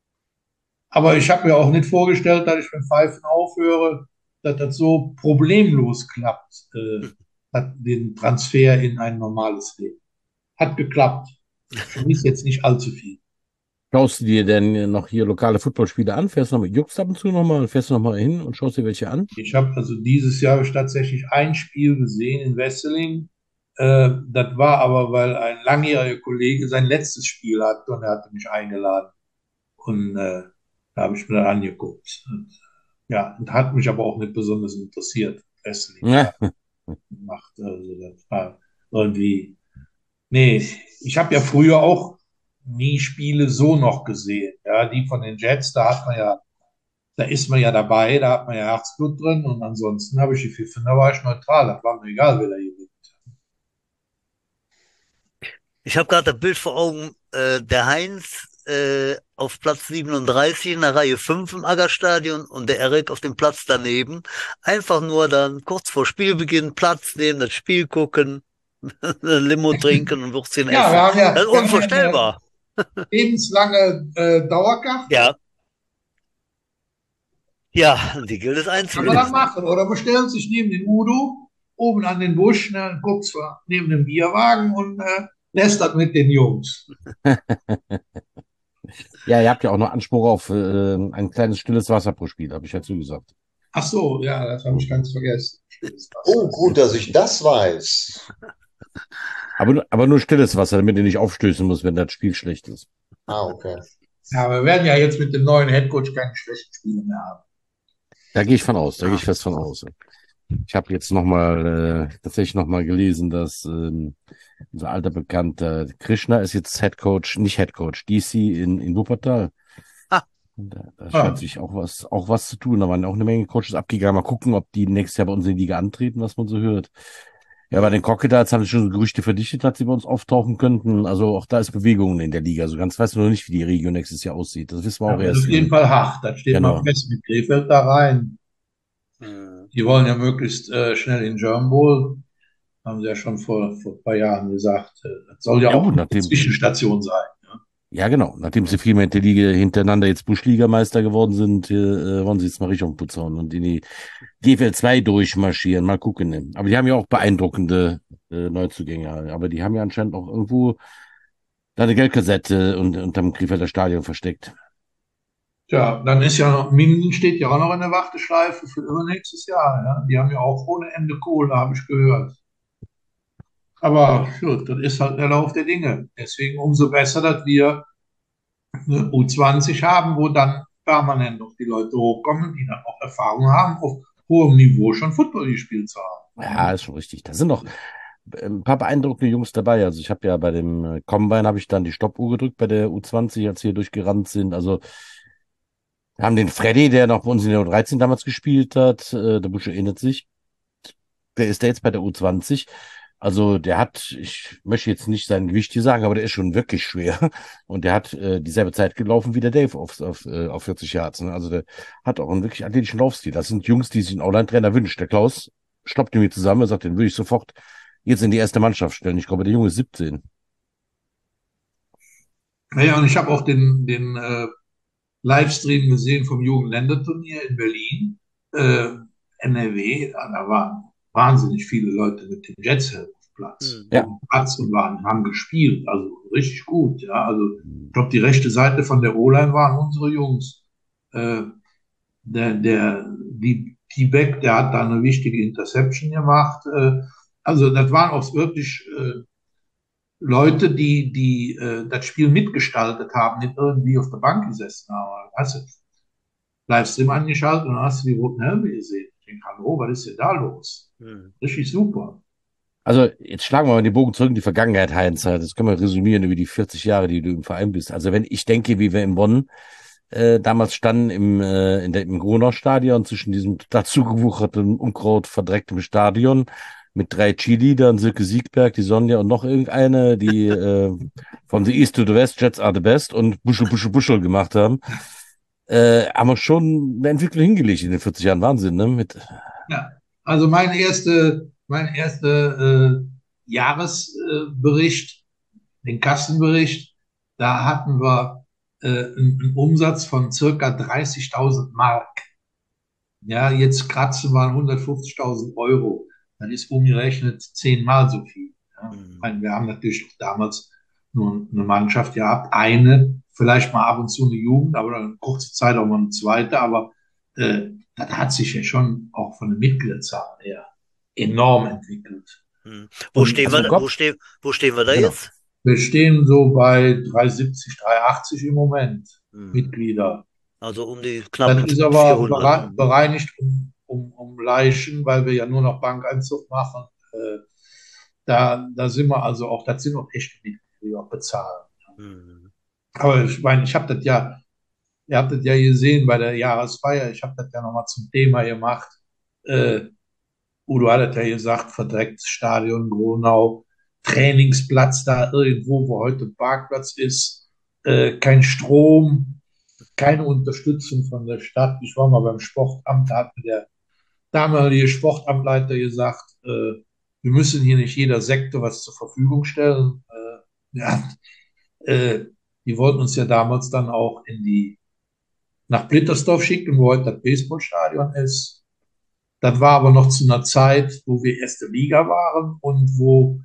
aber ich habe mir auch nicht vorgestellt, dass ich mit Pfeifen aufhöre, dass das so problemlos klappt, äh, hat den Transfer in ein normales Leben. Hat geklappt. Für mich jetzt nicht allzu viel. Schaust du dir denn noch hier lokale Footballspiele an? Fährst du noch mit Jux ab und zu nochmal? Fährst du nochmal hin und schaust dir welche an? Ich habe also dieses Jahr habe ich tatsächlich ein Spiel gesehen in Wesseling. Äh, das war aber, weil ein langjähriger Kollege sein letztes Spiel hatte und er hatte mich eingeladen. Und äh, da habe ich mir dann angeguckt. Und, ja, und hat mich aber auch nicht besonders interessiert. Wrestling Ja. gemacht. Also das war irgendwie. Nee, ich habe ja früher auch nie Spiele so noch gesehen. Ja, die von den Jets, da hat man ja, da ist man ja dabei, da hat man ja Herzblut drin und ansonsten habe ich die Pfiffen, da war ich neutral, das war mir egal, wer da gewinnt. Ich habe gerade das Bild vor Augen, äh, der Heinz äh, auf Platz siebenunddreißig in der Reihe fünf im Aggerstadion und der Erik auf dem Platz daneben. Einfach nur dann kurz vor Spielbeginn Platz nehmen, das Spiel gucken, eine Limo trinken und Würstchen Ja, essen. wir haben ja, Das ist wir haben unvorstellbar. ja eine lebenslange äh, Dauerkarte. Ja. Ja, die gilt es Kann man einzulösen. dann machen. Oder bestellt sich neben den Udo, oben an den Busch, ne, guckt zwar neben dem Bierwagen und äh, lässt das mit den Jungs. Ja, ihr habt ja auch noch Anspruch auf äh, ein kleines stilles Wasser pro Spiel, habe ich ja zugesagt. Ach so, ja, das habe ich ganz vergessen. Oh, gut, dass ich das weiß. Aber, nur- aber nur stilles Wasser, damit ihr nicht aufstößen muss, wenn das Spiel schlecht ist. Ah, okay. Ja, wir werden ja jetzt mit dem neuen Headcoach keine schlechten Spiele mehr haben. Da gehe ich von aus, da gehe ich fest von aus. Ich habe jetzt nochmal, äh, tatsächlich nochmal gelesen, dass ähm, unser alter Bekannter Krishna ist jetzt Head Coach, nicht Head Coach, D C in, in Wuppertal. Ah. Da, da Ah, scheint sich auch was, auch was zu tun. Da waren auch eine Menge Coaches abgegangen. Mal gucken, ob die nächstes Jahr bei uns in die Liga antreten, was man so hört. Ja, bei den Crocodiles haben sich schon so Gerüchte verdichtet, dass sie bei uns auftauchen könnten. Also auch da ist Bewegung in der Liga. Also ganz weiß man noch nicht, wie die Region nächstes Jahr aussieht. Das wissen wir auch da wird auf erst jeden in, Fall hart. Da steht man genau. fest mit Krefeld da rein. Mhm. Die wollen ja möglichst äh, schnell in German Bowl. Haben sie ja schon vor, vor ein paar Jahren gesagt. Äh, das soll ja Ja auch gut, eine nachdem, Zwischenstation sein. Ja. ja genau, nachdem sie viermal in der Liga hintereinander jetzt Buschligameister geworden sind, äh, wollen sie jetzt mal richtig auf den Putz hauen und in die G F L zwei durchmarschieren. Mal gucken. Ne? Aber die haben ja auch beeindruckende äh, Neuzugänge. Aber die haben ja anscheinend auch irgendwo da eine Geldkassette und unterm Krefelder Stadion versteckt. Tja, dann ist ja noch, Minden steht ja auch noch in der Warteschleife für übernächstes Jahr. Ja. Die haben ja auch ohne Ende Kohle, habe ich gehört. Aber gut, das ist halt der Lauf der Dinge. Deswegen umso besser, dass wir eine U zwanzig haben, wo dann permanent noch die Leute hochkommen, die dann auch Erfahrung haben, auf hohem Niveau schon Football gespielt zu Ja, haben. ist schon richtig. Da sind noch ein paar beeindruckende Jungs dabei. Also ich habe ja bei dem äh, Combine habe ich dann die Stoppuhr gedrückt bei der U zwanzig, als wir durchgerannt sind. Also wir haben den Freddy, der noch bei uns in der U dreizehn damals gespielt hat. Äh, der Busch erinnert sich. Der ist da jetzt bei der U zwanzig. Also der hat, ich möchte jetzt nicht sein Gewicht hier sagen, aber der ist schon wirklich schwer. Und der hat äh, dieselbe Zeit gelaufen wie der Dave auf, auf, äh, auf vierzig Yards. Ne? Also der hat auch einen wirklich athletischen Laufstil. Das sind Jungs, die sich einen Online-Trainer wünscht. Der Klaus stoppt ihn mir zusammen und sagt, den würde ich sofort jetzt in die erste Mannschaft stellen. Ich glaube, der Junge ist siebzehn. Naja, und ich habe auch den, den äh, Livestream gesehen vom Jugendländerturnier in Berlin, äh, N R W. Ja, da waren wahnsinnig viele Leute mit den Jets auf dem Platz, Mhm. auf Ja. dem Platz und waren, haben gespielt. Also richtig gut. Ja, also ich glaube, die rechte Seite von der O-Line waren unsere Jungs. Äh, der, der, die T-Beck, der hat da eine wichtige Interception gemacht. Äh, also das waren auch wirklich äh, Leute, die, die äh, das Spiel mitgestaltet haben, nicht irgendwie auf der Bank gesessen haben. Hast du Livestream angeschaltet und dann hast du die roten Helme gesehen. Ich denke, hallo, was ist denn da los? Mhm. Richtig super. Also jetzt schlagen wir mal den Bogen zurück in die Vergangenheit, Heinz. Das können wir resümieren über die vierzig Jahre, die du im Verein bist. Also wenn ich denke, wie wir in Bonn äh, damals standen im, äh, in der, im Gronau-Stadion zwischen diesem dazugewucherten, Unkraut verdrecktem Stadion mit drei Cheerleadern, Silke Siegberg, die Sonja und noch irgendeine, die äh, von The East to the West, Jets are the best und Buschel, Buschel, Buschel gemacht haben, äh, haben wir schon eine Entwicklung hingelegt in den vierzig Jahren. Wahnsinn, ne? Mit, Ja, also mein erste, mein erster äh, Jahresbericht, den Kassenbericht, da hatten wir äh, einen, einen Umsatz von circa dreißigtausend Mark. Ja, jetzt kratzen wir an hundertfünfzigtausend Euro. Dann ist umgerechnet zehnmal so viel. Ja. Ich Mhm. meine, wir haben natürlich auch damals nur eine Mannschaft gehabt, eine, vielleicht mal ab und zu eine Jugend, aber dann eine kurze Zeit auch mal eine zweite, aber äh, das hat sich ja schon auch von der Mitgliederzahl her enorm entwickelt. Mhm. Wo Und stehen hast wir du im da, wo Kopf? stehen, wo stehen wir da Genau. jetzt? wir stehen so bei dreihundertsiebzig, dreihundertachtzig im Moment, Mhm. Mitglieder. Also um die Das knapp ist aber vierhundert. bere- Mhm. bereinigt um, um, um Leichen, weil wir ja nur noch Bankeinzug machen. Äh, da, da sind wir also auch, das sind auch echte Mitglieder, die auch bezahlen. Mhm. Aber ich meine, ich habe das ja, ihr habt das ja gesehen bei der Jahresfeier, ich habe das ja nochmal zum Thema gemacht. Äh, Udo hat das ja gesagt, verdrecktes Stadion Gronau, Trainingsplatz da irgendwo, wo heute Parkplatz ist, äh, kein Strom, keine Unterstützung von der Stadt. Ich war mal beim Sportamt, da hat mir der damalige Sportamtleiter gesagt, äh, wir müssen hier nicht jeder Sektor was zur Verfügung stellen. Äh, ja, äh, die wollten uns ja damals dann auch in die, nach Blittersdorf schicken, wo heute das Baseballstadion ist. Das war aber noch zu einer Zeit, wo wir erste Liga waren und wo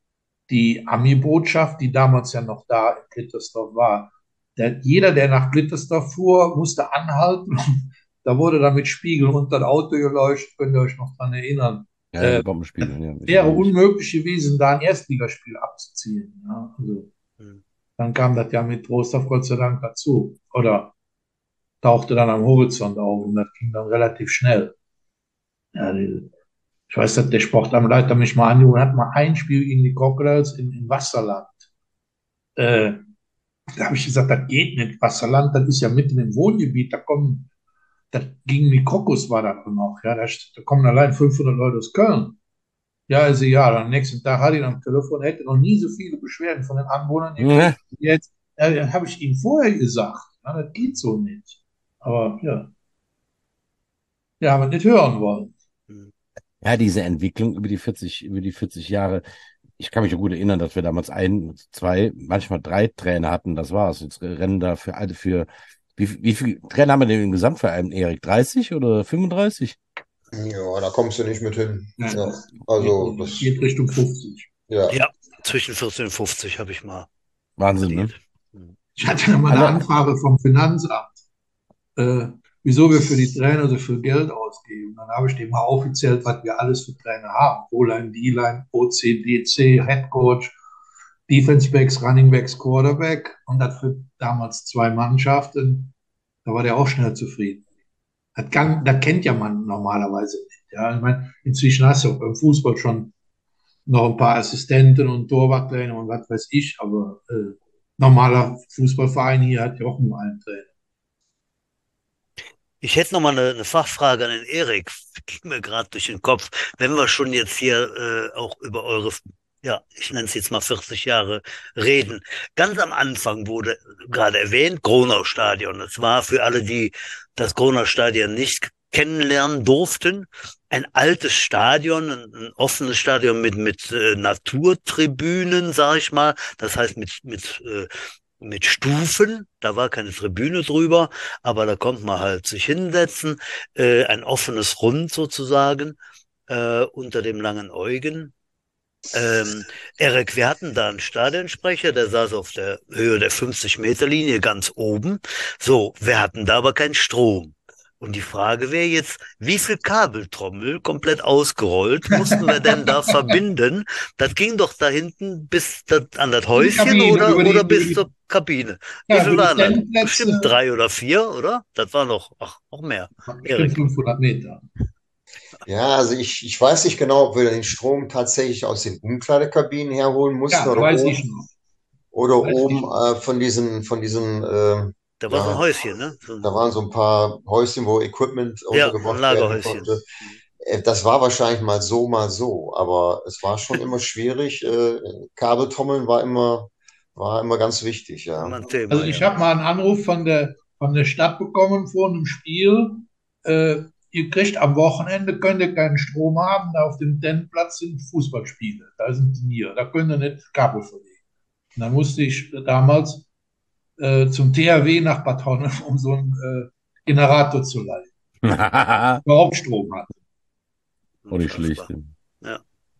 die Ami-Botschaft, die damals ja noch da in Blittersdorf war, der, jeder, der nach Blittersdorf fuhr, musste anhalten. Da wurde dann mit Spiegeln unter das Auto geleuchtet, könnt ihr euch noch dran erinnern. Ja, Äh, diese Bombenspiegel, ja. Ich wäre erinnere mich. unmöglich gewesen, da ein Erstligaspiel abzuziehen. Ja, also, Mhm. dann kam das ja mit Trostorf Gott sei Dank dazu. Oder tauchte dann am Horizont auf und das ging dann relativ schnell. Ja, die, ich weiß, dass der Sportamtleiter mich mal angerufen hat, mal ein Spiel gegen die Crocodiles in, in Wasserland. Äh, Da habe ich gesagt, das geht nicht. Wasserland, das ist ja mitten im Wohngebiet. Da kommen, das ging wie Krokus war das noch. Ja, da, da kommen allein fünfhundert Leute aus Köln. Ja, also ja, am nächsten Tag hatte ich am Telefon, hätte noch nie so viele Beschwerden von den Anwohnern Ja, gekriegt. Jetzt äh, habe ich ihm vorher gesagt, ja, das geht so nicht. Aber ja, wir haben es nicht hören wollen. Hm. ja, diese Entwicklung über die vierzig, über die vierzig Jahre. Ich kann mich noch gut erinnern, dass wir damals ein, zwei, manchmal drei Trainer hatten. Das war's. Jetzt rennen da für alle für, wie, wie viele Trainer haben wir denn im Gesamtverein, Erik? dreißig oder fünfunddreißig? Ja, da kommst du nicht mit hin. Ja, Ja, das also, geht, das, geht Richtung fünfzig. ja. Ja, zwischen vierzehn und fünfzig habe ich mal Wahnsinn, ne? verdient. Hm. Ich hatte ja mal eine Alle, Anfrage vom Finanzamt, äh, wieso wir für die Trainer so viel Geld ausgeben. Dann habe ich dem mal aufgezählt, was wir alles für Trainer haben. O-Line, D-Line, O C, D C, Head Coach, Defense Backs, Running Backs, Quarterback. Und das für damals zwei Mannschaften. Da war der auch schnell zufrieden. Das, kann, das kennt ja man normalerweise nicht. Ja, ich meine, inzwischen hast du auch beim Fußball schon noch ein paar Assistenten und Torwarttrainer und was weiß ich, aber äh, normaler Fußballverein hier hat ja auch nur einen Trainer. Ich hätte noch mal eine, eine Fachfrage an den Erik. Ging mir gerade durch den Kopf. Wenn wir schon jetzt hier äh, auch über eure, ja, ich nenne es jetzt mal vierzig Jahre reden. Ganz am Anfang wurde gerade erwähnt, Gronau-Stadion. Das war für alle, die das Gronau-Stadion nicht kennenlernen durften, ein altes Stadion, ein, ein offenes Stadion mit mit äh, Naturtribünen, sag ich mal. Das heißt mit mit äh, mit Stufen, da war keine Tribüne drüber, aber da konnte man halt sich hinsetzen, äh, ein offenes Rund sozusagen, äh, unter dem langen Eugen. Ähm, Erik, wir hatten da einen Stadionsprecher, der saß auf der Höhe der fünfzig-Meter-Linie ganz oben. So, wir hatten da aber keinen Strom. Und die Frage wäre jetzt, wie viel Kabeltrommel, komplett ausgerollt, mussten wir denn da verbinden? Das ging doch da hinten bis das, an das Über die Häuschen Kabine, oder, über die, oder über bis die, zur Kabine. Wie ja, viel über die waren das? Stellplätze, Bestimmt drei oder vier, oder? Das war noch, ach, noch mehr. bestimmt Erik. fünfhundert Meter. Ja, also ich, ich weiß nicht genau, ob wir den Strom tatsächlich aus den Umkleidekabinen herholen mussten Ja, oder weiß ich oben, noch. oder Weiß ich oben noch. äh, von diesen, von diesen, äh, Da war so ein ja, Häuschen, ne? So da ein, waren so ein paar Häuschen, wo Equipment ja, so ein untergebracht werden Lagerhäuschen. konnte. Äh, Das war wahrscheinlich mal so, mal so, aber es war schon immer schwierig. Äh, Kabeltrommeln war immer, war immer ganz wichtig, ja. Immer ein Also Thema, ich ja. habe mal einen Anruf von der, von der Stadt bekommen vor einem Spiel. Äh, ihr kriegt am Wochenende, könnt ihr keinen Strom haben, da auf dem Tennisplatz sind Fußballspiele. Da sind Turniere, da könnt ihr nicht Kabel verlegen. Und dann musste ich damals äh, zum T H W nach Bad Honnef, um so einen äh, Generator zu leihen. auch Überhaupt Strom hat. nicht schlecht. Unfassbar. Ja.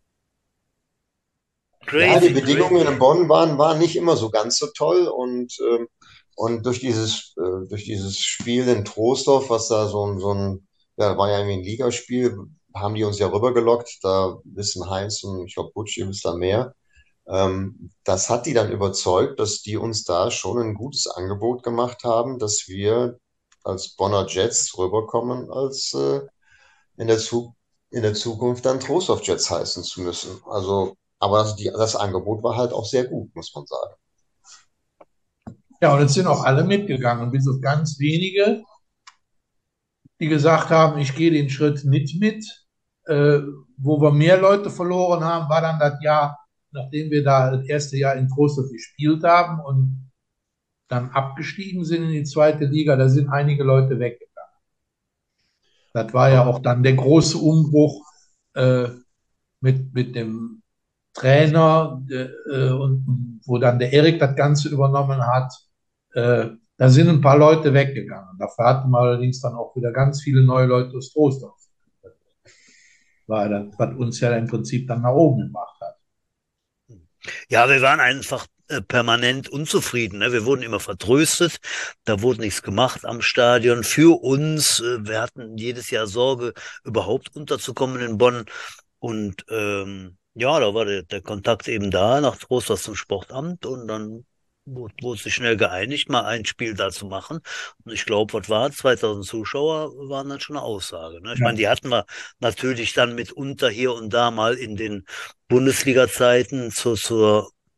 Ja, die Crazy, Bedingungen in crazy. Bonn waren, waren nicht immer so ganz so toll und, ähm, und durch dieses, äh, durch dieses Spiel in Troisdorf, was da so ein, so ein, ja, war ja irgendwie ein Ligaspiel, haben die uns ja rübergelockt, da wissen Heinz und ich glaube Butch, ihr wisst da mehr. Ähm, das hat die dann überzeugt, dass die uns da schon ein gutes Angebot gemacht haben, dass wir als Bonner Jets rüberkommen, als äh, in der, Zu in der Zukunft dann Trostorf Jets heißen zu müssen. Also, aber das, die, das Angebot war halt auch sehr gut, muss man sagen. Ja, und jetzt sind auch alle mitgegangen, bis auf ganz wenige, die gesagt haben, ich gehe den Schritt nicht mit. Äh, wo wir mehr Leute verloren haben, war dann das Jahr, nachdem wir da das erste Jahr in Trostorf gespielt haben und dann abgestiegen sind in die zweite Liga, da sind einige Leute weggegangen. Das war ja auch dann der große Umbruch äh, mit, mit dem Trainer äh, und wo dann der Erik das Ganze übernommen hat. Äh, da sind ein paar Leute weggegangen. Dafür hatten wir allerdings dann auch wieder ganz viele neue Leute aus Trostorf. War das, was uns ja im Prinzip dann nach oben gemacht hat. Ja, wir waren einfach äh, permanent unzufrieden. Ne? Wir wurden immer vertröstet. Da wurde nichts gemacht am Stadion für uns. Äh, wir hatten jedes Jahr Sorge, überhaupt unterzukommen in Bonn. Und ähm, ja, da war der, der Kontakt eben da nach Trostorf zum Sportamt und dann wurde, wurde sich schnell geeinigt, mal ein Spiel da zu machen. Und ich glaube, was war, zweitausend Zuschauer waren dann schon eine Aussage. Ne? Ich Ja. meine, die hatten wir natürlich dann mitunter hier und da mal in den Bundesliga-Zeiten zur, zur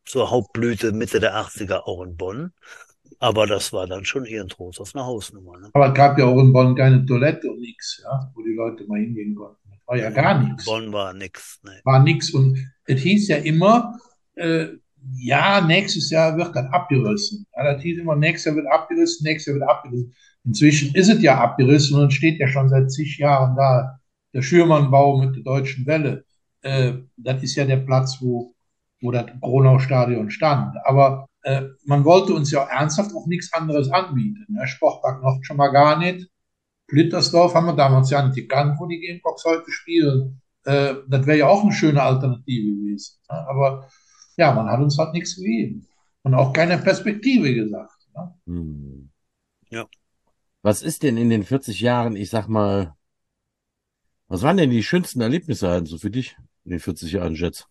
zur Hauptblüte Mitte der achtziger auch in Bonn. Aber das war dann schon eher ein Trost aus einer Hausnummer. Ne? Aber es gab ja auch in Bonn keine Toilette und nichts, ja, wo die Leute mal hingehen konnten. Das war ja gar nichts. Bonn war nix. Ne. War nichts. Und es hieß ja immer, äh, ja, nächstes Jahr wird das abgerissen. Ja, das hieß immer, nächstes Jahr wird abgerissen, nächstes Jahr wird abgerissen. Inzwischen ist es ja abgerissen und steht ja schon seit zig Jahren da. Der Schürmannbau mit der Deutschen Welle. Äh, das ist ja der Platz, wo, wo das Gronau-Stadion stand. Aber äh, man wollte uns ja ernsthaft auch nichts anderes anbieten. Der Sportpark noch schon mal gar nicht. Blittersdorf haben wir damals ja nicht gekannt, wo die Gamecocks heute spielen. Äh, das wäre ja auch eine schöne Alternative gewesen. Ja, aber ja, man hat uns halt nichts gegeben. Und auch keine Perspektive gesagt. Ja. Hm. Ja. Was ist denn in den vierzig Jahren, ich sag mal, was waren denn die schönsten Erlebnisse halt so für dich in den vierzig Jahren Jets?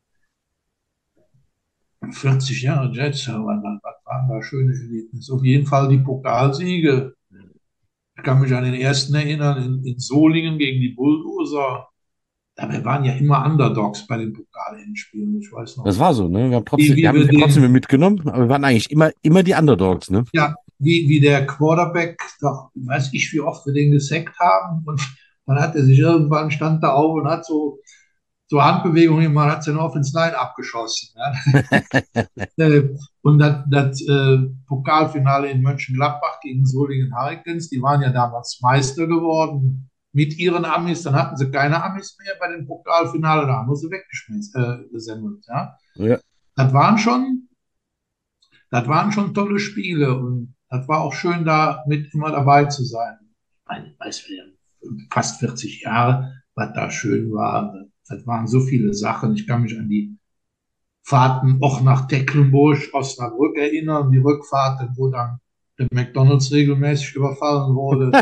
vierzig Jahre Jets, ja, was waren da schöne Erlebnisse? Auf jeden Fall die Pokalsiege. Ich kann mich an den ersten erinnern, in, in Solingen gegen die Bulldozer. Ja, wir waren ja immer Underdogs bei den Pokal-Endspielen, ich weiß noch. Das war so, ne? Wir haben trotzdem, Wie- wie wir haben wir sie den- trotzdem mitgenommen, aber wir waren eigentlich immer, immer die Underdogs, ne? Ja, wie, wie der Quarterback, doch, weiß ich, wie oft wir den gesackt haben. Und dann hat er sich irgendwann, stand da auf und hat so, so Handbewegungen gemacht, hat sie noch ins Line abgeschossen. Ja. Äh, Und das, das äh, Pokalfinale in Mönchengladbach gegen Solingen Hurricanes, die waren ja damals Meister geworden mit ihren Amis. Dann hatten sie keine Amis mehr bei dem Pokalfinale, da haben wir sie weggeschmissen, äh, gesendet. Ja. Ja. Das waren schon, das waren schon tolle Spiele und das war auch schön, da mit immer dabei zu sein. Ich meine, weiß nicht, fast vierzig Jahre, was da schön war. Das waren so viele Sachen. Ich kann mich an die Fahrten auch nach Tecklenburg, Osnabrück erinnern, die Rückfahrten, wo dann der McDonald's regelmäßig überfallen wurde.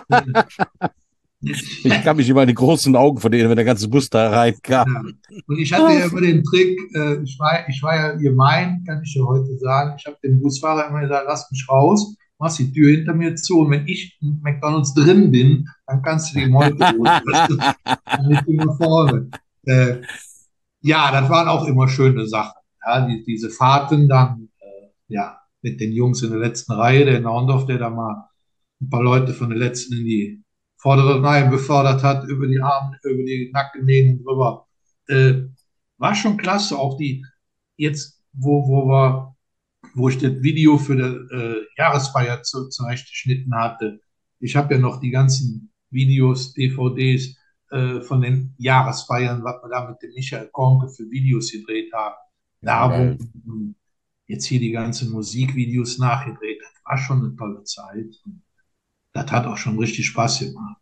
Ich kann mich immer an die großen Augen von denen, wenn der ganze Bus da reinkam. Ja. Und ich hatte ja immer den Trick, äh, ich war, ich war ja gemein, kann ich ja heute sagen. Ich habe dem Busfahrer immer gesagt, lass mich raus, mach die Tür hinter mir zu und wenn ich in McDonald's drin bin, dann kannst du die Meute holen. Dann nicht immer vorne. Äh, ja, das waren auch immer schöne Sachen. Ja, die, diese Fahrten dann, äh, ja, mit den Jungs in der letzten Reihe, der Naundorf, der da mal ein paar Leute von der letzten in die vordere Reihe befördert hat, über die Arme, über die Nackenlehnen drüber. Äh, war schon klasse. Auch die, jetzt, wo, wo wir, wo ich das Video für die äh, Jahresfeier zu, zurechtgeschnitten hatte. Ich habe ja noch die ganzen Videos, D V Ds äh, von den Jahresfeiern, was wir da mit dem Michael Konke für Videos gedreht haben. Da, Ja, wo wir jetzt hier die ganzen Musikvideos nachgedreht. Das war schon eine tolle Zeit. Das hat auch schon richtig Spaß gemacht.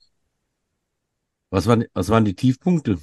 Was waren, was waren die Tiefpunkte?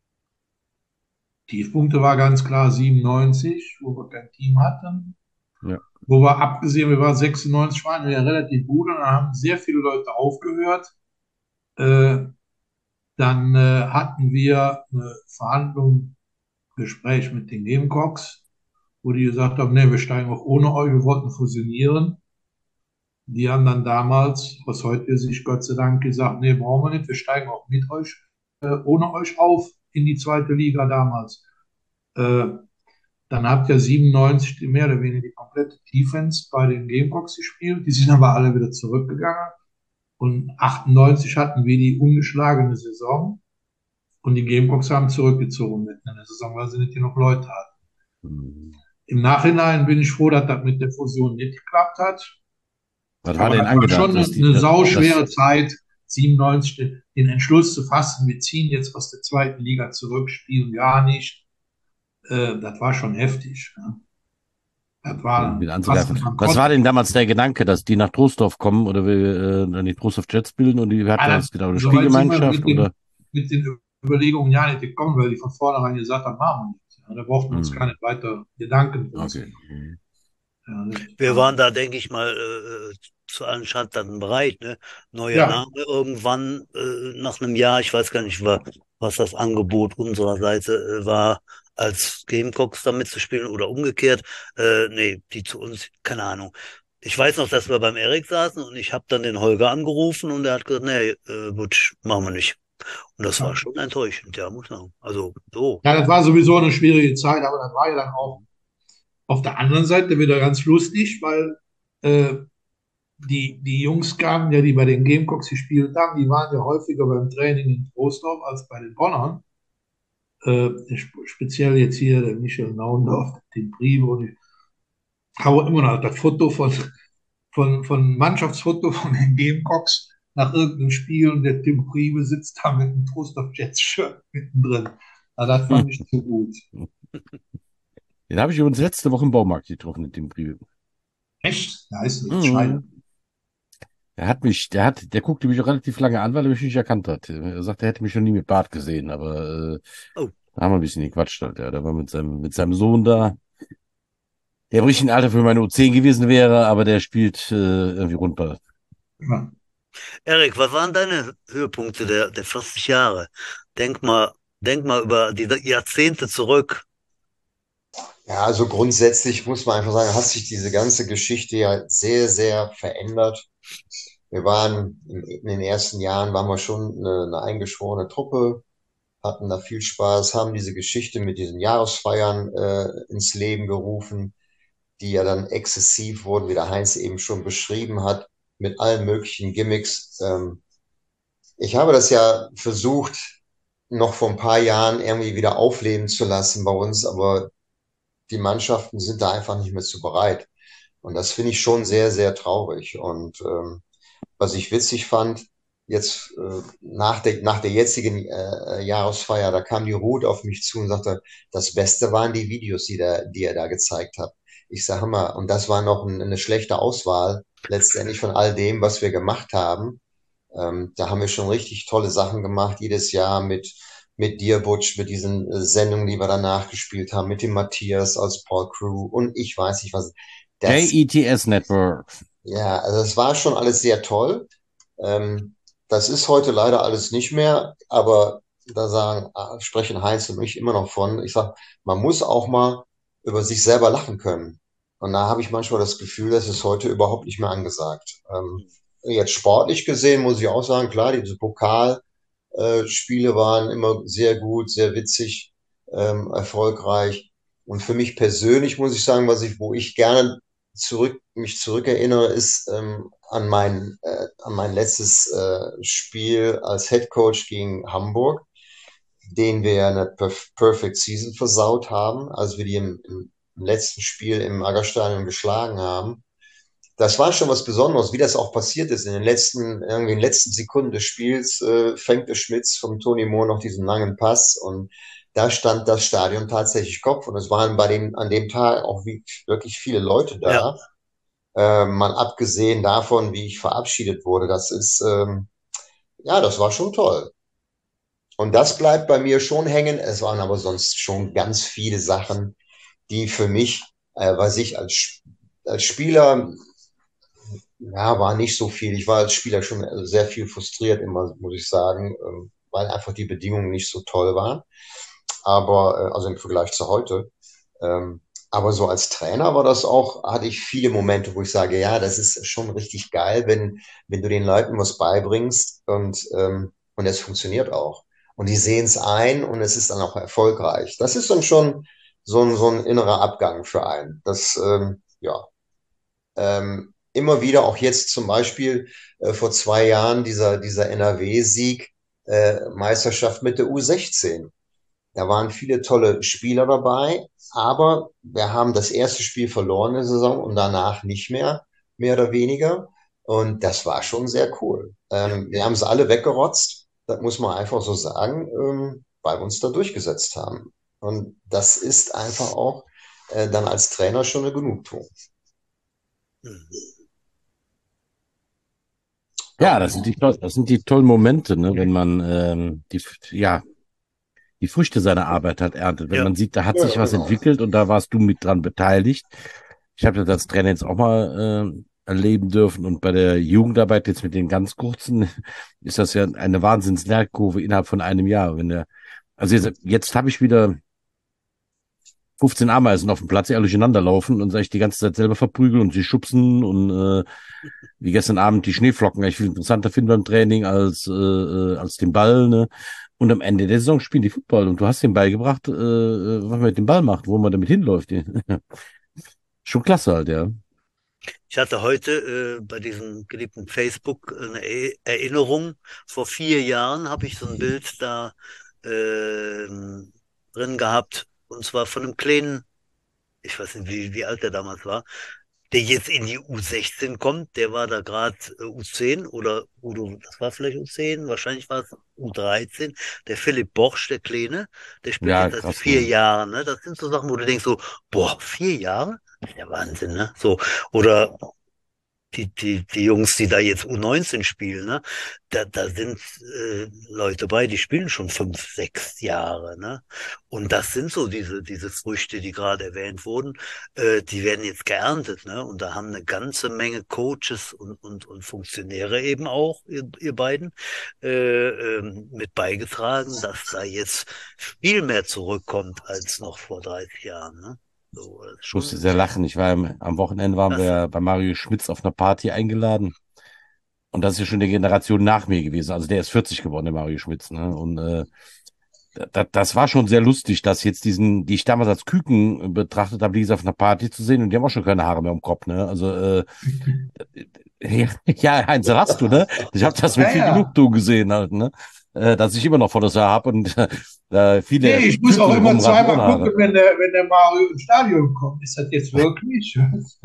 Tiefpunkte war ganz klar siebenundneunzig, wo wir kein Team hatten. Ja. Wo wir abgesehen, wir waren sechsundneunzig, waren wir ja relativ gut und dann haben sehr viele Leute aufgehört. Äh, dann äh, hatten wir eine Verhandlung, Gespräch mit den Gamecocks, wo die gesagt haben, nee, wir steigen auch ohne euch, wir wollten fusionieren. Die haben dann damals, aus heutiger Sicht Gott sei Dank, gesagt, nee, brauchen wir nicht, wir steigen auch mit euch, äh, ohne euch auf in die zweite Liga damals. Äh, dann habt ihr siebenundneunzig die mehr oder weniger die komplette Defense bei den Gamecocks gespielt, die sind aber alle wieder zurückgegangen. Und achtundneunzig hatten wir die ungeschlagene Saison und die Gamecocks haben zurückgezogen mitten in der Saison, weil sie nicht genug Leute hatten. Hm. Im Nachhinein bin ich froh, dass das mit der Fusion nicht geklappt hat. Was war Aber denn das war angedacht? schon eine, dass die- eine dass- sauschwere dass- Zeit, siebenundneunzig, den Entschluss zu fassen, wir ziehen jetzt aus der zweiten Liga zurück, spielen gar nicht. Äh, das war schon heftig. Ja. Das war mit fast anzugreifen. ein Was Bankrott. war denn damals der Gedanke, dass die nach Trostorf kommen oder wir äh, dann die Trostorf Jets bilden und die hatten Ah, das genau eine so weit sind wir Spielgemeinschaft mit den, oder? mit den Überlegungen ja nicht gekommen, weil die von vornherein gesagt haben, machen wir nicht. Ja, da brauchten wir uns Hm. keine weiter Gedanken drum Okay. machen. Ja, das- Wir waren da, denke ich mal, äh, zu allen Schandtaten bereit. Ne? Neuer Ja. Name irgendwann äh, nach einem Jahr, ich weiß gar nicht, wa- was das Angebot unserer Seite äh, war, als Gamecocks da mitzuspielen oder umgekehrt. Äh, nee, die zu uns, keine Ahnung. Ich weiß noch, dass wir beim Erik saßen und ich habe dann den Holger angerufen und er hat gesagt, nee, äh, Butsch, machen wir nicht. Und das Ja. war schon enttäuschend, ja, muss man sagen. Also so. Ja, das war sowieso eine schwierige Zeit, aber das war ja dann auch Auf der anderen Seite wieder ganz lustig, weil äh, die, die Jungs kamen ja, die bei den Gamecocks gespielt haben, die waren ja häufiger beim Training in Troisdorf als bei den Bonnern. Äh, speziell jetzt hier der Michel Naundorf, den Priebe, und ich habe immer noch das Foto von, von, von Mannschaftsfoto von den Gamecocks nach irgendeinem Spiel, und der Tim Priebe sitzt da mit einem Troisdorf Jets-Shirt mittendrin. Na, das fand ich zu gut. Den habe ich übrigens letzte Woche im Baumarkt getroffen, mit dem Brief. Echt? Ja, ist nicht Schneider. Mhm. Er hat mich, der hat, der guckte mich auch relativ lange an, weil er mich nicht erkannt hat. Er sagt, er hätte mich schon nie mit Bart gesehen, aber äh, Oh. da haben wir ein bisschen gequatscht halt, ja. Der war mit seinem, mit seinem Sohn da, der im richtigen Alter für meine U zehn gewesen wäre, aber der spielt äh, irgendwie Rundball. Ja. Erik, was waren deine Höhepunkte der, der vierzig Jahre? Denk mal, denk mal über die Jahrzehnte zurück. Ja, also grundsätzlich muss man einfach sagen, hat sich diese ganze Geschichte ja sehr, sehr verändert. Wir waren in, in den ersten Jahren waren wir schon eine, eine eingeschworene Truppe, hatten da viel Spaß, haben diese Geschichte mit diesen Jahresfeiern äh, ins Leben gerufen, die ja dann exzessiv wurden, wie der Heinz eben schon beschrieben hat, mit allen möglichen Gimmicks. Ähm, ich habe das ja versucht, noch vor ein paar Jahren irgendwie wieder aufleben zu lassen bei uns, aber die Mannschaften sind da einfach nicht mehr zu bereit. Und das finde ich schon sehr, sehr traurig. Und ähm, was ich witzig fand, jetzt äh, nach der, nach der jetzigen äh, Jahresfeier, da kam die Ruth auf mich zu und sagte, das Beste waren die Videos, die, der, die er da gezeigt hat. Ich sage mal, und das war noch ein, eine schlechte Auswahl letztendlich von all dem, was wir gemacht haben. Ähm, da haben wir schon richtig tolle Sachen gemacht, jedes Jahr mit, mit dir, Butch, mit diesen äh, Sendungen, die wir danach gespielt haben, mit dem Matthias als Paul Crew und ich weiß nicht was. J Das, E T S Network. ja, also es war schon alles sehr toll. Ähm, das ist heute leider alles nicht mehr, aber da sagen, ah, sprechen Heinz und ich immer noch von. Ich sag, man muss auch mal über sich selber lachen können. Und da habe ich manchmal das Gefühl, das ist heute überhaupt nicht mehr angesagt. Ähm, jetzt sportlich gesehen muss ich auch sagen, klar, diese Pokalspiele äh, Spiele waren immer sehr gut, sehr witzig, ähm, erfolgreich. Und für mich persönlich muss ich sagen, was ich, wo ich gerne zurück, mich zurückerinnere, ist ähm, an mein, äh, an mein letztes äh, Spiel als Head Coach gegen Hamburg, den wir ja eine Perf Perfect Season versaut haben, als wir die im, im letzten Spiel im Aggerstadion geschlagen haben. Das war schon was Besonderes, wie das auch passiert ist. In den letzten, irgendwie in den letzten Sekunden des Spiels äh, fängt der Schmitz vom Tony Moore noch diesen langen Pass, und da stand das Stadion tatsächlich Kopf, und es waren bei dem, an dem Tag auch wie, wirklich viele Leute da. Ja. Äh, mal abgesehen davon, wie ich verabschiedet wurde, das ist, ähm, ja, das war schon toll. Und das bleibt bei mir schon hängen. Es waren aber sonst schon ganz viele Sachen, die für mich, äh, was ich als, als Spieler, ja, war nicht so viel. Ich war als Spieler schon sehr viel frustriert immer, muss ich sagen, ähm, weil einfach die Bedingungen nicht so toll waren. Aber, äh, also im Vergleich zu heute. Ähm, aber so als Trainer war das auch, hatte ich viele Momente, wo ich sage, ja, das ist schon richtig geil, wenn, wenn du den Leuten was beibringst, und, ähm, und es funktioniert auch. Und die sehen es ein, und es ist dann auch erfolgreich. Das ist dann schon so ein, so ein innerer Abgang für einen. Das, ähm, ja, ähm, immer wieder, auch jetzt zum Beispiel äh, vor zwei Jahren, dieser, dieser N R W-Sieg, äh, Meisterschaft mit der U sechzehn. Da waren viele tolle Spieler dabei, aber wir haben das erste Spiel verloren in der Saison und danach nicht mehr, mehr oder weniger. Und das war schon sehr cool. Ähm, wir haben es alle weggerotzt, das muss man einfach so sagen, ähm, weil wir uns da durchgesetzt haben. Und das ist einfach auch äh, dann als Trainer schon eine Genugtuung. Ja, das sind die, toll- das sind die tollen Momente, ne, wenn man ähm, die, ja, die Früchte seiner Arbeit hat erntet. Wenn Ja. man sieht, da hat Ja, sich was genau. entwickelt und da warst du mit dran beteiligt. Ich habe das als Trainer jetzt auch mal äh, erleben dürfen, und bei der Jugendarbeit jetzt mit den ganz kurzen ist das ja eine Wahnsinns-Lernkurve innerhalb von einem Jahr. Wenn der, also jetzt, jetzt habe ich wieder fünfzehn Ameisen auf dem Platz, die alle durcheinander laufen und sag ich die ganze Zeit selber verprügeln und sie schubsen und äh, wie gestern Abend die Schneeflocken, ich viel interessanter finde beim Training als äh, äh, als den Ball, ne? Und am Ende der Saison spielen die Football, und du hast den Beigebracht, äh, äh, was man mit dem Ball macht, wo man damit hinläuft. Schon klasse halt, ja. Ich hatte heute äh, bei diesem geliebten Facebook eine e Erinnerung. Vor vier Jahren habe ich so ein Bild da ähm, drin gehabt, und zwar von einem kleinen, ich weiß nicht, wie, wie alt der damals war, der jetzt in die U sechzehn kommt. Der war da gerade äh, U zehn oder Udo, das war vielleicht U zehn, wahrscheinlich war es U dreizehn. Der Philipp Borsch, der Kleine, der spielt Ja, jetzt seit krass, vier ne? Jahren. Ne? Das sind so Sachen, wo du denkst so, boah, vier Jahre? Das ist ja Wahnsinn, ne? So, oder die, die, die Jungs, die da jetzt U neunzehn spielen, ne? Da, da sind äh, Leute bei, die spielen schon fünf, sechs Jahre, ne? Und das sind so diese, diese Früchte, die gerade erwähnt wurden, äh, die werden jetzt geerntet, ne? Und da haben eine ganze Menge Coaches und, und, und Funktionäre eben auch, ihr, ihr beiden, äh, ähm, mit beigetragen, dass da jetzt viel mehr zurückkommt als noch vor dreißig Jahren, ne? So, das ist Ich musste schon sehr lachen. Ich war im, am Wochenende waren klasse. wir bei Mario Schmitz auf einer Party eingeladen. Und das ist ja schon die Generation nach mir gewesen. Also der ist vierzig geworden, der Mario Schmitz, ne? Und äh, das, das war schon sehr lustig, dass jetzt diesen, die ich damals als Küken betrachtet habe, die auf einer Party zu sehen und die haben auch schon keine Haare mehr im Kopf, ne? Also äh, ja, Heinz, hast du, ne? Ich habe das mit Ja, viel ja. Genugtuung gesehen halt, ne? Äh, dass ich immer noch volles Haar habe und äh, viele Nee, ich muss auch Küken immer rumrennen ohne zweimal gucken, Haare. wenn der, wenn der Mario ins Stadion kommt. Ist das jetzt wirklich?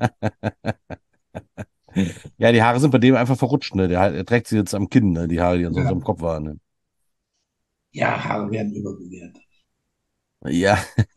Ja, die Haare sind bei dem einfach verrutscht, ne? Der, der trägt sie jetzt am Kinn, ne? Die Haare, die sonst Ja, am Kopf waren, ne? ja, Haare werden überbewertet. Ja,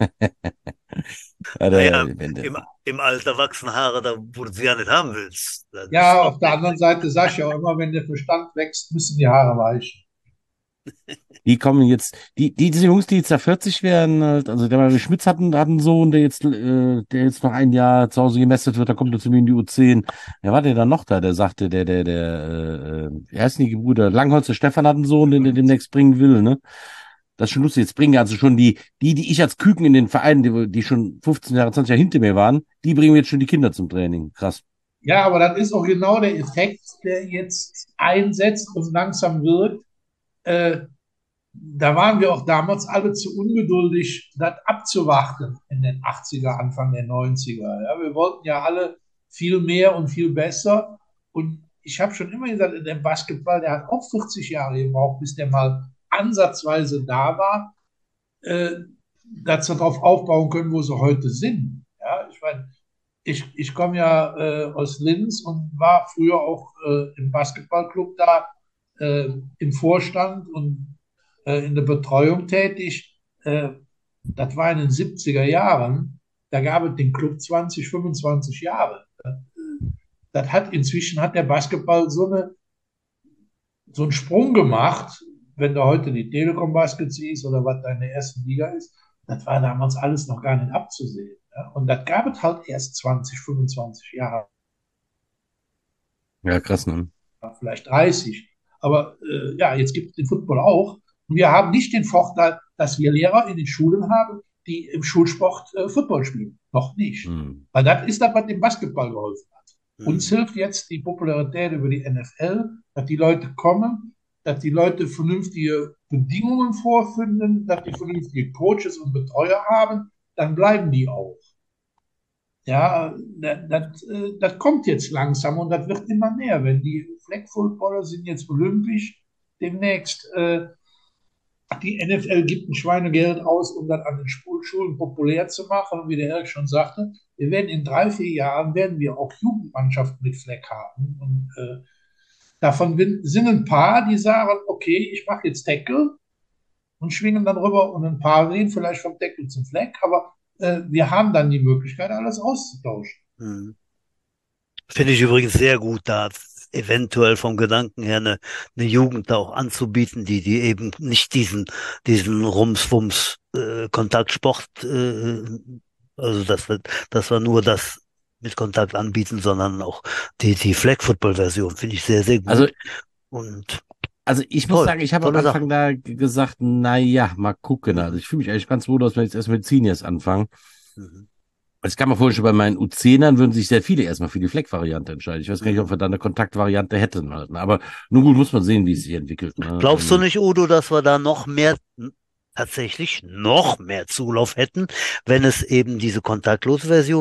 ja, Naja, der, wenn der, im, im Alter wachsen Haare, da wo du sie ja nicht haben willst. Das ist Ja, doch auf der anderen Seite sag ich ja auch immer, wenn der Verstand wächst, müssen die Haare weichen. die kommen jetzt, die, die, diese Jungs, die jetzt da vierzig werden, halt, also der Mario Schmitz hat einen, hat einen Sohn, der jetzt, äh, der jetzt noch ein Jahr zu Hause gemästet wird, da kommt er zu mir in die U zehn. Wer war der dann noch da? Der sagte, der, der, der, äh, äh, wie heißen die Brüder? Langholzer Stefan hat einen Sohn, den der demnächst bringen will, ne? Das ist schon lustig. Jetzt bringen also schon die, die, die ich als Küken in den Vereinen, die, die schon fünfzehn Jahre, zwanzig Jahre hinter mir waren, die bringen jetzt schon die Kinder zum Training. Krass. Ja, aber das ist auch genau der Effekt, der jetzt einsetzt und langsam wirkt. Äh, Da waren wir auch damals alle zu ungeduldig, das abzuwarten in den achtziger, Anfang der neunziger. Ja, wir wollten ja alle viel mehr und viel besser. Und ich habe schon immer gesagt, der Basketball, der hat auch vierzig Jahre gebraucht, bis der mal ansatzweise da war, äh, dass sie darauf aufbauen können, wo sie heute sind. Ja, ich meine, ich, ich komme ja äh, aus Linz und war früher auch äh, im Basketballclub da, äh, im Vorstand und äh, in der Betreuung tätig. Äh, das war in den siebziger Jahren. Da gab es den Club zwanzig, fünfundzwanzig Jahre. Das hat inzwischen hat der Basketball so, eine, so einen Sprung gemacht, wenn du heute die Telekom Basket siehst oder was da in der ersten Liga ist. Das war damals alles noch gar nicht abzusehen. Ja? Und das gab es halt erst zwanzig, fünfundzwanzig Jahre, Ja, krass, ne? vielleicht dreißig. Aber äh, ja, jetzt gibt es den Football auch. Und wir haben nicht den Vorteil, dass wir Lehrer in den Schulen haben, die im Schulsport äh, Football spielen. Noch nicht. Hm. Weil das ist das, was dem Basketball geholfen hat. Uns Hm. hilft jetzt die Popularität über die N F L, dass die Leute kommen, dass die Leute vernünftige Bedingungen vorfinden, dass die vernünftige Coaches und Betreuer haben, dann bleiben die auch. Ja, das, das, äh, das kommt jetzt langsam und das wird immer mehr. Wenn die Flag Footballer sind jetzt olympisch, demnächst äh, die N F L gibt ein Schweinegeld aus, um das an den Schulen populär zu machen. Und wie der Erik schon sagte, wir werden in drei, vier Jahren werden wir auch Jugendmannschaften mit Flag haben. Und äh, davon sind ein paar, die sagen, okay, ich mache jetzt Tackle und schwingen dann rüber und ein paar gehen vielleicht vom Tackle zum Flag, aber äh, wir haben dann die Möglichkeit, alles auszutauschen. Hm. Finde ich übrigens sehr gut, da eventuell vom Gedanken her eine, eine Jugend da auch anzubieten, die, die eben nicht diesen, diesen Rums-Wums äh, Kontaktsport, äh, also dass wir, dass wir nur das mit Kontakt anbieten, sondern auch die, die Flag-Football-Version finde ich sehr, sehr Also, gut. Und also ich muss toll, sagen, ich habe am tolle Sache. Anfang da g- gesagt, na ja, mal gucken. Also Mhm. ich fühle mich eigentlich ganz wohl, dass wir jetzt erst mit Seniors anfangen. Mhm. Also ich kann mir vorstellen, schon bei meinen U zehnern würden sich sehr viele erstmal für die Fleck-Variante entscheiden. Ich weiß gar nicht, ob Mhm. wir da eine Kontaktvariante hätten halt. Ne? Aber nun gut, muss man sehen, wie es sich entwickelt. Ne? Glaubst du Ähm, nicht, Udo, dass wir da noch mehr, tatsächlich noch mehr Zulauf hätten, wenn es eben diese kontaktlose Version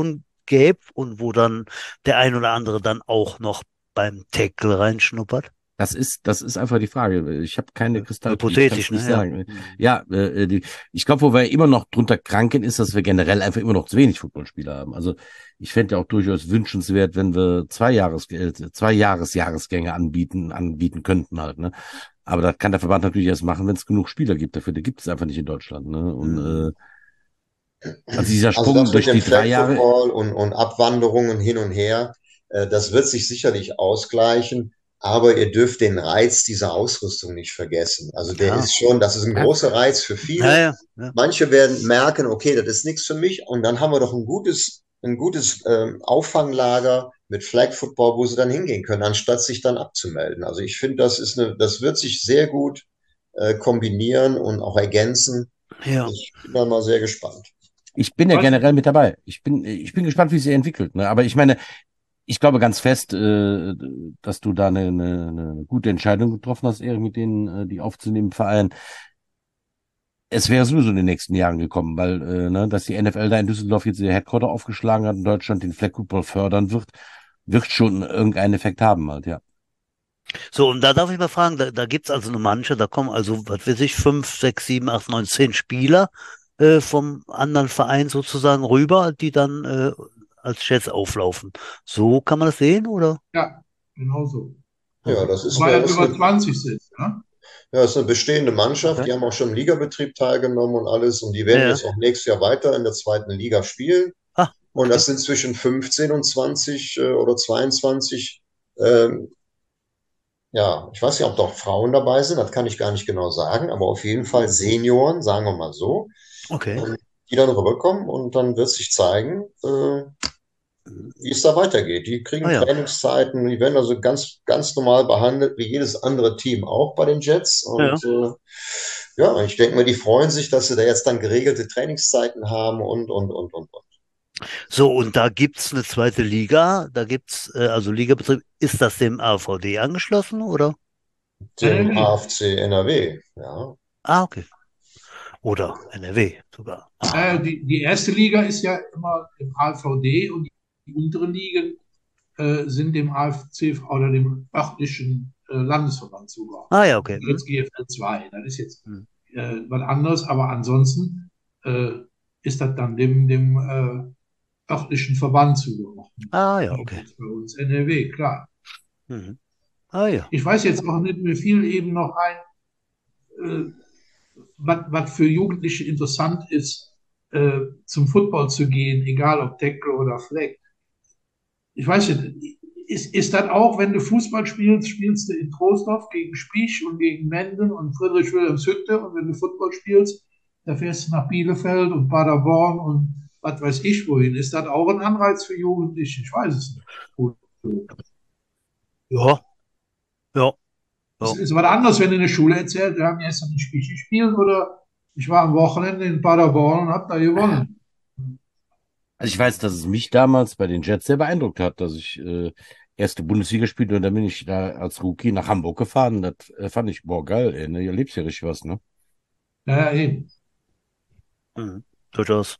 gäbe und wo dann der ein oder andere dann auch noch beim Tackle reinschnuppert? Das ist, das ist einfach die Frage. Ich habe keine Kristallkugel, ich kann es Hypothetisch, nicht ne? Ja. sagen. Ja, äh, die, ich glaube, wo wir immer noch drunter kranken, ist, dass wir generell einfach immer noch zu wenig Footballspieler haben. Also ich fände ja auch durchaus wünschenswert, wenn wir zwei Jahres, äh, zwei Jahres-Jahresgänge anbieten, anbieten könnten halt, ne? Aber das kann der Verband natürlich erst machen, wenn es genug Spieler gibt. Dafür, die gibt es einfach nicht in Deutschland, ne? Und Mhm. äh, also dieser Also Sprung das mit durch dem die drei Flag Jahre, Football und, und Abwanderungen hin und her, äh, das wird sich sicherlich ausgleichen, aber ihr dürft den Reiz dieser Ausrüstung nicht vergessen. Also der Ja. ist schon, das ist ein ja, großer Reiz für Ja, viele. ja, ja. Manche werden merken, okay, das ist nichts für mich und dann haben wir doch ein gutes, ein gutes ähm, Auffanglager mit Flag Football, wo sie dann hingehen können, anstatt sich dann abzumelden. Also ich finde, das ist eine, das wird sich sehr gut äh, kombinieren und auch ergänzen. Ja. Ich bin da mal sehr gespannt. ich bin ja Was? generell mit dabei. Ich bin, ich bin gespannt, wie es sich entwickelt, ne? Aber ich meine, ich glaube ganz fest, äh, dass du da eine, eine, eine gute Entscheidung getroffen hast, Erik, mit denen, äh, die aufzunehmen im Verein. Es wäre sowieso in den nächsten Jahren gekommen, weil, äh, ne, dass die N F L da in Düsseldorf jetzt ihr Headquarter aufgeschlagen hat und Deutschland den Flag Football fördern wird, wird schon irgendeinen Effekt haben halt, ja. So, und da darf ich mal fragen, da, da gibt's also eine Mannschaft, da kommen also, was weiß ich, fünf, sechs, sieben, acht, neun, zehn Spieler äh, vom anderen Verein sozusagen rüber, die dann äh, als Jets auflaufen. So kann man das sehen, oder? Ja, genau so. Ja, das ist Weil eine, das ist über eine, zwanzig sind. Ne? ja, ist eine bestehende Mannschaft. Okay. Die haben auch schon im Ligabetrieb teilgenommen und alles. Und die werden Ja, jetzt ja. auch nächstes Jahr weiter in der zweiten Liga spielen. Ah, Und okay. das sind zwischen fünfzehn und zwanzig äh, oder zweiundzwanzig. Ähm, ja, ich weiß nicht, ob da auch Frauen dabei sind. Das kann ich gar nicht genau sagen. Aber auf jeden Fall Senioren, sagen wir mal so, Okay. ähm, die dann rüberkommen. Und dann wird sich zeigen, äh, wie es da weitergeht. Die kriegen Ah ja. Trainingszeiten, die werden also ganz, ganz normal behandelt, wie jedes andere Team auch bei den Jets. Ja, ja. Und äh, ja, ich denke mal, die freuen sich, dass sie da jetzt dann geregelte Trainingszeiten haben und, und, und, und, und. So, und da gibt's eine zweite Liga, da gibt's äh, also Ligabetrieb. Ist das dem A V D angeschlossen, oder? Dem N R W. A F C N R W, ja. Ah, okay. Oder N R W sogar. Äh, Ah, die, die erste Liga ist ja immer im A V D und die unteren Ligen äh, sind dem A F C oder dem örtlichen äh, Landesverband zugeordnet. ah ja, okay. Jetzt Hm. G F L zwei, das ist jetzt Hm. äh, was anderes, aber ansonsten äh, ist das dann dem, dem äh, örtlichen Verband zugeordnet. Ah ja, Das ist okay. jetzt bei uns N R W, klar. Mhm. Ah ja. Ich weiß jetzt auch nicht, mir fiel eben noch ein, äh, was, was für Jugendliche interessant ist, äh, zum Football zu gehen, egal ob Tackle oder Flag. Ich weiß nicht, ist, ist das auch, wenn du Fußball spielst, spielst du in Troisdorf gegen Spiech und gegen Menden und Friedrich Wilhelmshütte und wenn du Football spielst, da fährst du nach Bielefeld und Paderborn und was weiß ich wohin. Ist das auch ein Anreiz für Jugendliche? Ich weiß es nicht. Gut. Ja, ja, Es ja. ist was anderes, wenn du in der Schule erzählt, wir haben gestern in Spiech gespielt oder ich war am Wochenende in Paderborn und habe da gewonnen. Also ich weiß, dass es mich damals bei den Jets sehr beeindruckt hat, dass ich äh, erste Bundesliga spielte und dann bin ich da als Rookie nach Hamburg gefahren. Das äh, fand ich, boah, geil, ey, ne? Ihr lebt ja richtig was, ne? Ja, eben. Mhm. Durchaus.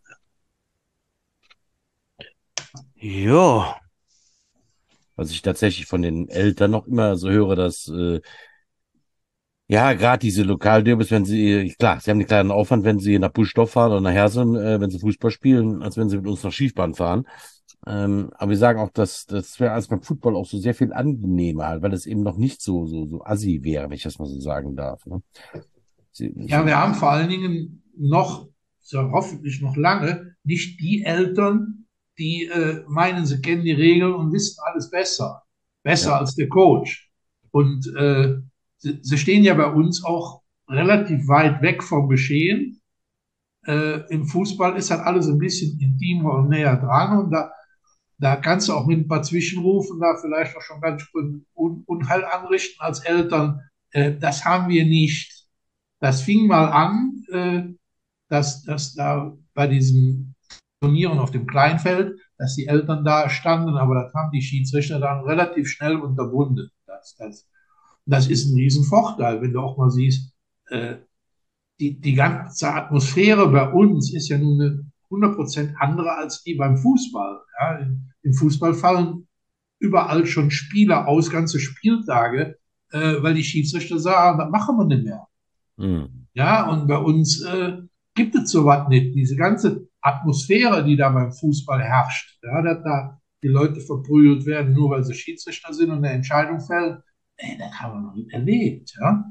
Ja, Was ich tatsächlich von den Eltern noch immer so höre, dass äh, ja, gerade diese Lokalderbys, wenn sie, klar, sie haben einen kleinen Aufwand, wenn sie nach Buschdorf fahren oder nach Hersum, äh, wenn sie Fußball spielen, als wenn sie mit uns nach Schiefbahn fahren. Ähm, aber wir sagen auch, dass das wäre als beim Football auch so sehr viel angenehmer, halt, weil es eben noch nicht so so so assi wäre, wenn ich das mal so sagen darf. Ne? Sie, Ja, wir haben vor allen Dingen noch, so hoffentlich noch lange, nicht die Eltern, die äh, meinen, sie kennen die Regeln und wissen alles besser. Besser ja, als der Coach. Und äh, sie, sie stehen ja bei uns auch relativ weit weg vom Geschehen. Äh, Im Fußball ist halt alles ein bisschen intimer und näher dran und da, da kannst du auch mit ein paar Zwischenrufen da vielleicht auch schon ganz schön Un Unheil anrichten als Eltern. Äh, das haben wir nicht. Das fing mal an, äh, dass, dass da bei diesem Turnieren auf dem Kleinfeld, dass die Eltern da standen, aber das haben die Schiedsrichter dann relativ schnell unterbunden. Das, das, das ist ein Riesenvorteil, wenn du auch mal siehst, äh, die, die ganze Atmosphäre bei uns ist ja nun eine hundert Prozent andere als die beim Fußball. Ja, im Fußball fallen überall schon Spieler aus, ganze Spieltage, äh, weil die Schiedsrichter sagen, das machen wir nicht mehr. Hm. Ja, und bei uns äh, gibt es sowas nicht. Diese ganze Atmosphäre, die da beim Fußball herrscht, ja, dass da die Leute verprügelt werden, nur weil sie Schiedsrichter sind und eine Entscheidung fällen, ey, das haben wir noch nicht erlebt. Ja?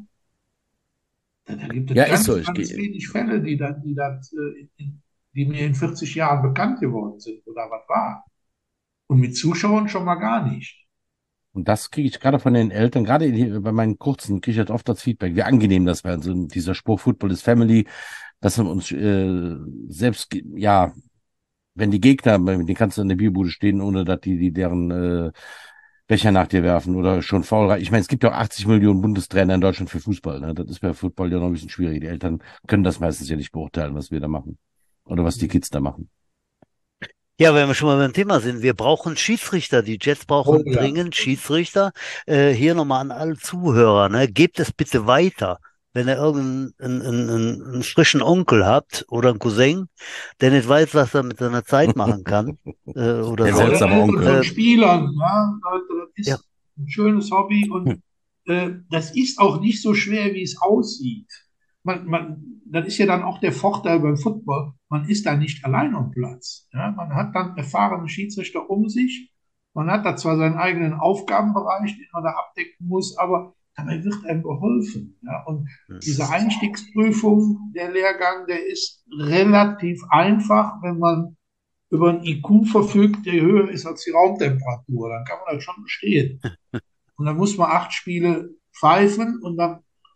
Da, da gibt es Ja, ist ganz, so. Ich, ganz geh- wenig Fälle, die, da, die, da, äh, in, die mir in vierzig Jahren bekannt geworden sind oder was war. Und mit Zuschauern schon mal gar nicht. und das kriege ich gerade von den Eltern, gerade hier bei meinen Kurzen, kriege ich halt oft das Feedback, wie angenehm das wäre. So dieser Spruch, Football is Family, dass man uns äh, selbst, ge- ja, wenn die Gegner, mit denen kannst du in der Bierbude stehen, ohne dass die, die deren äh, Becher nach dir werfen oder schon faul rein. Ich meine, es gibt ja auch achtzig Millionen Bundestrainer in Deutschland für Fußball. Ne? Das ist bei Football ja noch ein bisschen schwierig. Die Eltern können das meistens ja nicht beurteilen, was wir da machen. Oder was die Kids da machen. Ja, wenn wir schon mal beim Thema sind, wir brauchen Schiedsrichter. Die Jets brauchen Oh ja. dringend Schiedsrichter. Äh, hier nochmal an alle Zuhörer, ne? Gebt es bitte weiter. Wenn ihr irgendeinen einen, einen, einen frischen Onkel habt oder einen Cousin, der nicht weiß, was er mit seiner Zeit machen kann, äh, oder Der soll, seltsame Eltern Onkel. von äh, Spielern, ja, Leute, das ja, ist ein schönes Hobby und äh, das ist auch nicht so schwer, wie es aussieht. Man, man, das ist ja dann auch der Vorteil beim Football. Man ist da nicht allein am Platz. Ja? Man hat dann erfahrene Schiedsrichter um sich. Man hat da zwar seinen eigenen Aufgabenbereich, den man da abdecken muss, aber dabei wird einem geholfen. Ja? Und diese Einstiegsprüfung, der Lehrgang, der ist relativ einfach, wenn man über ein I Q verfügt, der höher ist als die Raumtemperatur. Dann kann man das schon bestehen. Und dann muss man acht Spiele pfeifen und dann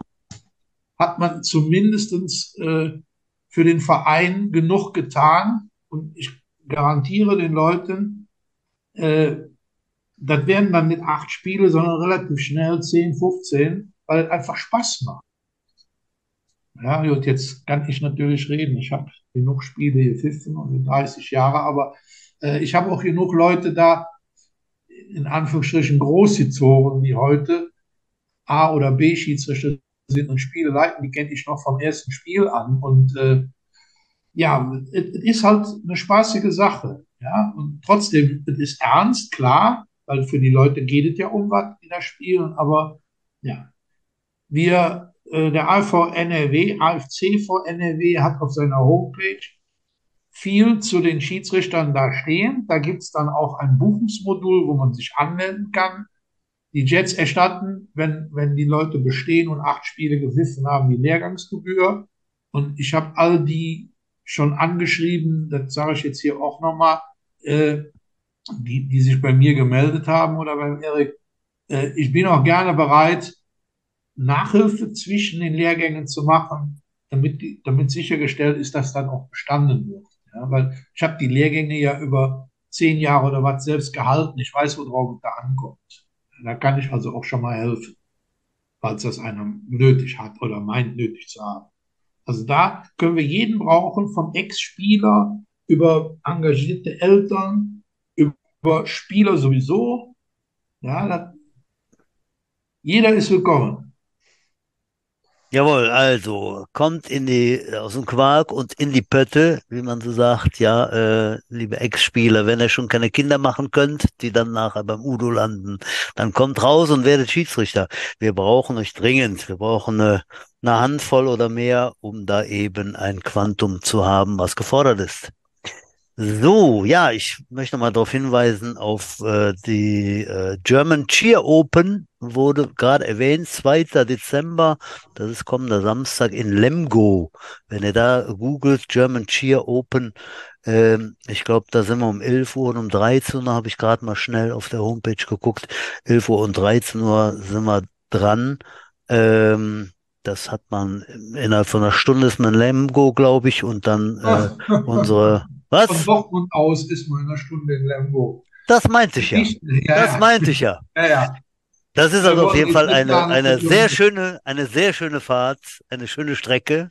hat man zumindest äh, für den Verein genug getan. Und ich garantiere den Leuten, äh, das werden dann nicht acht Spiele, sondern relativ schnell zehn, fünfzehn, weil es einfach Spaß macht. Ja, und jetzt kann ich natürlich reden. Ich habe genug Spiele hier pfiffen und dreißig Jahre, aber äh, ich habe auch genug Leute da, in Anführungsstrichen Großhizoren, die heute A- oder B-Schiedsrichter sind und Spiele leiten, die kenne ich noch vom ersten Spiel an. Und äh, ja, es ist halt eine spaßige Sache. Ja, und trotzdem, es ist ernst, klar, weil für die Leute geht es ja um was, die da spielen, aber ja, wir, äh, der A V N R W, A F C V N R W hat auf seiner Homepage viel zu den Schiedsrichtern da stehen. Da gibt es dann auch ein Buchungsmodul, wo man sich anmelden kann. Die Jets erstatten, wenn, wenn die Leute bestehen und acht Spiele gepfiffen haben, die Lehrgangsgebühr. Und ich habe all die schon angeschrieben, das sage ich jetzt hier auch nochmal, äh, die, die sich bei mir gemeldet haben oder beim Erik. Äh, ich bin auch gerne bereit, Nachhilfe zwischen den Lehrgängen zu machen, damit, die, damit sichergestellt ist, dass dann auch bestanden wird. Ja, weil ich habe die Lehrgänge ja über zehn Jahre oder was selbst gehalten. Ich weiß, worauf es da ankommt. Da kann ich also auch schon mal helfen, falls das einer nötig hat oder meint nötig zu haben. Also da können wir jeden brauchen, vom Ex-Spieler über engagierte Eltern, über Spieler sowieso. Ja, das, jeder ist willkommen. jawohl, also kommt in die, aus dem Quark und in die Pötte, wie man so sagt, ja, äh, liebe Ex-Spieler, wenn ihr schon keine Kinder machen könnt, die dann nachher beim Udo landen, dann kommt raus und werdet Schiedsrichter. Wir brauchen euch dringend. Wir brauchen eine, eine Handvoll oder mehr, um da eben ein Quantum zu haben, was gefordert ist. So, ja, ich möchte mal darauf hinweisen, auf äh, die äh, German Cheer Open wurde gerade erwähnt, zweiter Dezember, das ist kommender Samstag in Lemgo. Wenn ihr da googelt, German Cheer Open, ähm, ich glaube, da sind wir um elf Uhr und um dreizehn Uhr, habe ich gerade mal schnell auf der Homepage geguckt, elf Uhr und dreizehn Uhr sind wir dran. Ähm, das hat man innerhalb von einer Stunde ist man in Lemgo, glaube ich, und dann äh, unsere Von Was? Dortmund aus ist man in einer Stunde in Lemgo. Das meinte ich ja. Ich, ja, Das ja. meinte ich ja. Ja, ja. Das ist Wir also auf wollen jeden die Fall eine, Drittplanung eine sehr betonen. schöne, eine sehr schöne Fahrt, eine schöne Strecke.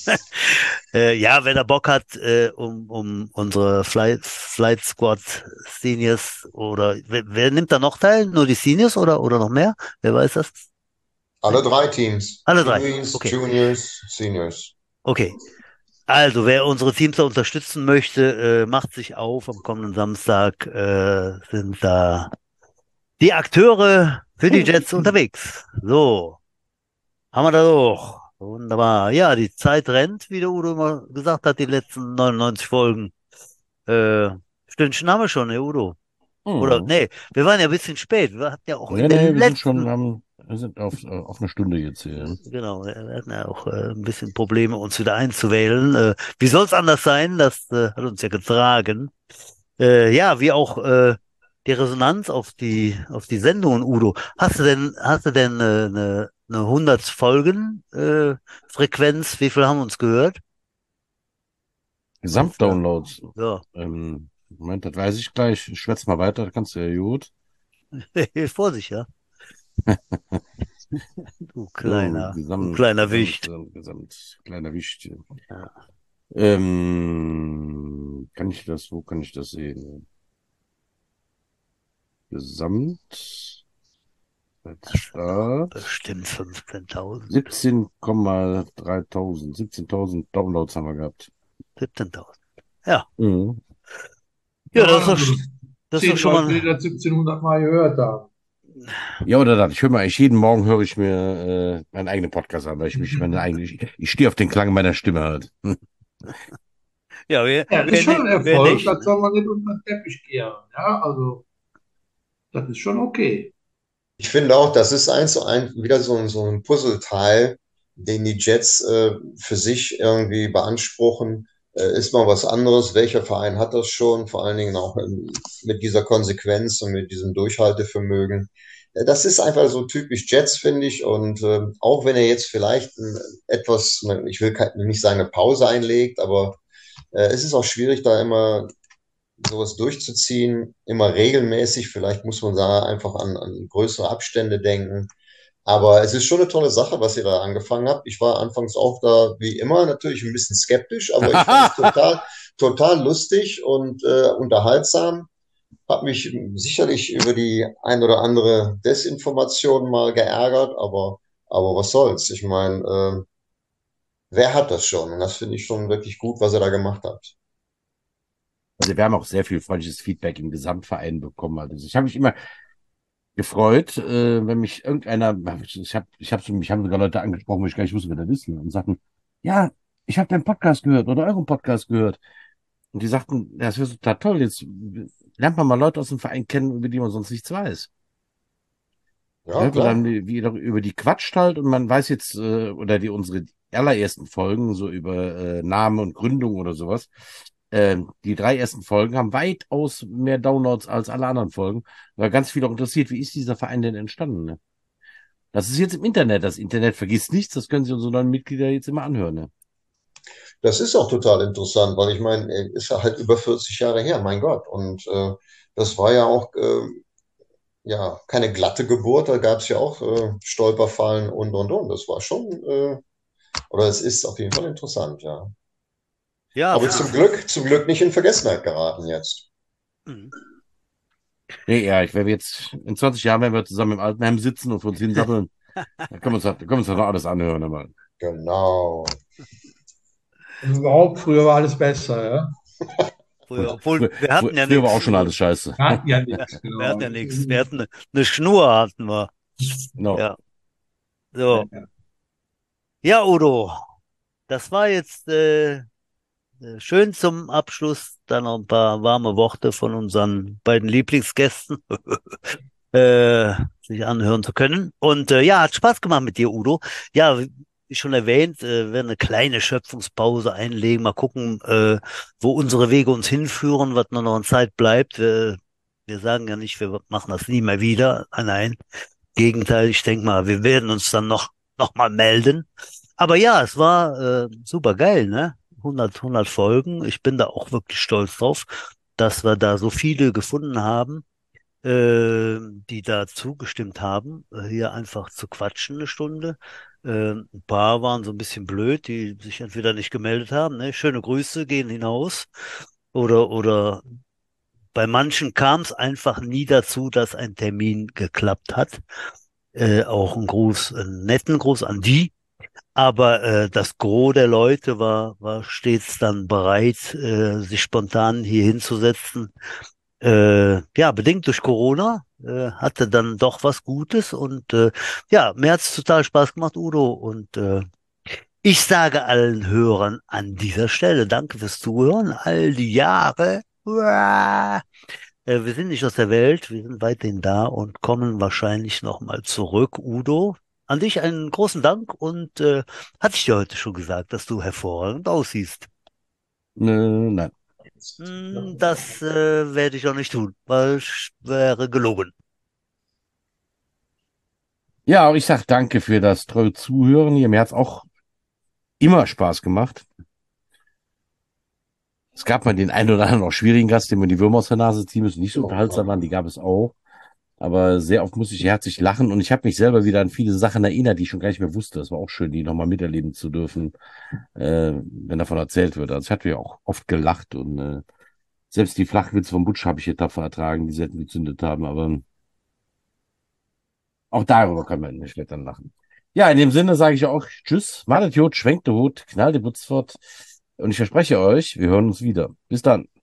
Äh, ja, wer da Bock hat, äh, um, um unsere Flight, Flight Squad Seniors oder wer, wer nimmt da noch teil? Nur die Seniors oder, oder noch mehr? Wer weiß das? Alle drei Teams. Alle drei. Teens, Okay. Juniors, Seniors. Okay. Also, wer unsere Teams da unterstützen möchte, äh, macht sich auf. Am kommenden Samstag äh, sind da die Akteure für die Jets unterwegs. So, haben wir das doch. Wunderbar. Ja, die Zeit rennt, wie der Udo immer gesagt hat, die letzten neunundneunzig Folgen. Äh, Stündchen haben wir schon, ne, Udo? Oder, Hm. nee, wir waren ja ein bisschen spät. Wir hatten ja auch Nee, in der nee, wir sind schon, letzten, haben, wir sind auf, äh, auf eine Stunde jetzt hier. genau, wir wir hatten ja auch äh, ein bisschen Probleme, uns wieder einzuwählen. Äh, wie soll es anders sein? Das äh, hat uns ja getragen. Äh, ja, wie auch äh, die Resonanz auf die auf die Sendungen, Udo. Hast du denn hast du denn äh, eine eine hundert Folgen äh, Frequenz? Wie viel haben uns gehört? Ungefähr. Gesamtdownloads. Ja, Ähm, Moment, das weiß ich gleich. Ich schwätze mal weiter, das kannst du ja gut. Vorsicht, ja. Du So, kleiner, du Gesamt, kleiner Gesamt, Wicht. Gesamt, Gesamt, kleiner Wicht. Ja. Ähm, kann ich das, wo kann ich das sehen? Gesamt, als Start, Bestimmt fünfzehntausend, siebzehn Komma dreitausend, siebzehntausend Downloads haben wir gehabt. siebzehntausend. Ja, Mhm. ja, Ja, das ist doch, also sch- das ist doch zehn schon Leute, die mal. das siebzehnhundert Mal gehört haben. Ja, oder das. Ich höre mal, ich, jeden Morgen höre ich mir äh, meinen eigenen Podcast an, weil ich mich meine eigene, ich, ich stehe auf den Klang meiner Stimme halt. Hm. Ja, wer, Ja, das wer, ist schon ni- ein wer Erfolg, nicht, das ne? soll man nicht unter den Teppich kehren. Ja, also das ist schon okay. Ich finde auch, das ist eins zu eins wieder so ein, so ein Puzzleteil, den die Jets äh, für sich irgendwie beanspruchen. Äh, ist mal was anderes. Welcher Verein hat das schon? Vor allen Dingen auch ähm, mit dieser Konsequenz und mit diesem Durchhaltevermögen. Äh, das ist einfach so typisch Jets, finde ich. Und äh, auch wenn er jetzt vielleicht ein, etwas, ich will kein, nicht sagen eine Pause einlegt, aber äh, es ist auch schwierig, da immer sowas durchzuziehen, immer regelmäßig. Vielleicht muss man da einfach an, an größere Abstände denken. Aber es ist schon eine tolle Sache, was ihr da angefangen habt. Ich war anfangs auch da, wie immer, natürlich ein bisschen skeptisch, aber ich fand es total, total lustig und äh, unterhaltsam. Hab mich sicherlich über die ein oder andere Desinformation mal geärgert, aber, aber was soll's? Ich meine, äh, wer hat das schon? Und das finde ich schon wirklich gut, was ihr da gemacht habt. Also wir haben auch sehr viel freundliches Feedback im Gesamtverein bekommen. Also ich habe mich immer gefreut, äh, wenn mich irgendeiner, ich habe, ich habe, mich haben sogar Leute angesprochen, wo ich gar nicht wusste, wer das ist, ne, und sagten, ja, ich habe deinen Podcast gehört oder euren Podcast gehört. Und die sagten, ja, das wäre total toll, jetzt lernt man mal Leute aus dem Verein kennen, über die man sonst nichts weiß. Ja, Hört man dann, klar. wie wie doch über die quatscht halt und man weiß jetzt, äh, oder die unsere allerersten Folgen, so über äh, Name und Gründung oder sowas, ähm, die drei ersten Folgen haben weitaus mehr Downloads als alle anderen Folgen, weil ganz viele auch interessiert, wie ist dieser Verein denn entstanden, ne? Das ist jetzt im Internet, das Internet vergisst nichts, das können sich unsere neuen Mitglieder jetzt immer anhören, ne? Das ist auch total interessant, weil ich meine, äh, ist ja halt über vierzig Jahre her, mein Gott. Und äh, das war ja auch äh, ja keine glatte Geburt, da gab es ja auch äh, Stolperfallen und und und. Das war schon, äh, oder es ist auf jeden Fall interessant, ja. Ja, Aber für die. zum Glück, zum Glück nicht in Vergessenheit geraten jetzt. Mhm. Nee, ja, ich werde jetzt, in zwanzig Jahren, wenn wir zusammen im Altenheim sitzen und vor uns hinsappeln, da können wir uns, da können wir uns das noch alles anhören, aber. Genau. Und überhaupt, früher war alles besser, ja. Früher, Früher, obwohl früher, wir hatten ja früher war nichts. auch schon alles scheiße. Wir hatten ja Ja, nichts, wir genau. hatten ja nichts. Wir hatten eine, eine Schnur hatten wir. No. Ja, so. Ja, Udo, das war jetzt äh, äh, schön zum Abschluss. Dann noch ein paar warme Worte von unseren beiden Lieblingsgästen äh, sich anhören zu können. Und äh, ja, hat Spaß gemacht mit dir, Udo. Ja, wie schon erwähnt, äh, wir werden eine kleine Schöpfungspause einlegen. Mal gucken, äh, wo unsere Wege uns hinführen, was noch an Zeit bleibt. Wir, wir sagen ja nicht, wir machen das nie mehr wieder. Nein, nein. Gegenteil, ich denke mal, wir werden uns dann noch, noch mal melden. Aber ja, es war äh, super geil, ne? hundert, hundert Folgen. Ich bin da auch wirklich stolz drauf, dass wir da so viele gefunden haben, äh, die da zugestimmt haben, äh, hier einfach zu quatschen eine Stunde. Äh, ein paar waren so ein bisschen blöd, die sich entweder nicht gemeldet haben, ne? Schöne Grüße gehen hinaus. Oder, oder bei manchen kam es einfach nie dazu, dass ein Termin geklappt hat. Äh, auch ein Gruß, einen netten Gruß an die. Aber äh, das Gros der Leute war, war stets dann bereit, äh, sich spontan hier hinzusetzen. Äh, ja, bedingt durch Corona äh, hatte dann doch was Gutes und äh, ja, mir hat's total Spaß gemacht, Udo. Und äh, ich sage allen Hörern an dieser Stelle Danke fürs Zuhören, all die Jahre. Uah. Äh, wir sind nicht aus der Welt, wir sind weiterhin da und kommen wahrscheinlich nochmal zurück. Udo, an dich einen großen Dank und äh, hatte ich dir heute schon gesagt, dass du hervorragend aussiehst. Nö, nein. Hm, das äh, werde ich auch nicht tun, weil es wäre gelogen. Ja, auch ich sag danke für das treue Zuhören hier. Mir hat's auch immer Spaß gemacht. Es gab mal den einen oder anderen auch schwierigen Gast, dem wir die Würmer aus der Nase ziehen müssen, nicht so unterhaltsam waren, die gab es auch. Aber sehr oft musste ich herzlich lachen und ich habe mich selber wieder an viele Sachen erinnert, die ich schon gar nicht mehr wusste. Das war auch schön, die nochmal miterleben zu dürfen, äh, wenn davon erzählt wird. Also ich hatte ja auch oft gelacht und äh, selbst die Flachwitze vom Butch habe ich hier tapfer ertragen, die sie hätten gezündet haben. Aber auch darüber kann man nicht dann lachen. Ja, in dem Sinne sage ich auch Tschüss, malet Jod, schwenkt der Hut, knallt die Butz fort und ich verspreche euch, wir hören uns wieder. Bis dann.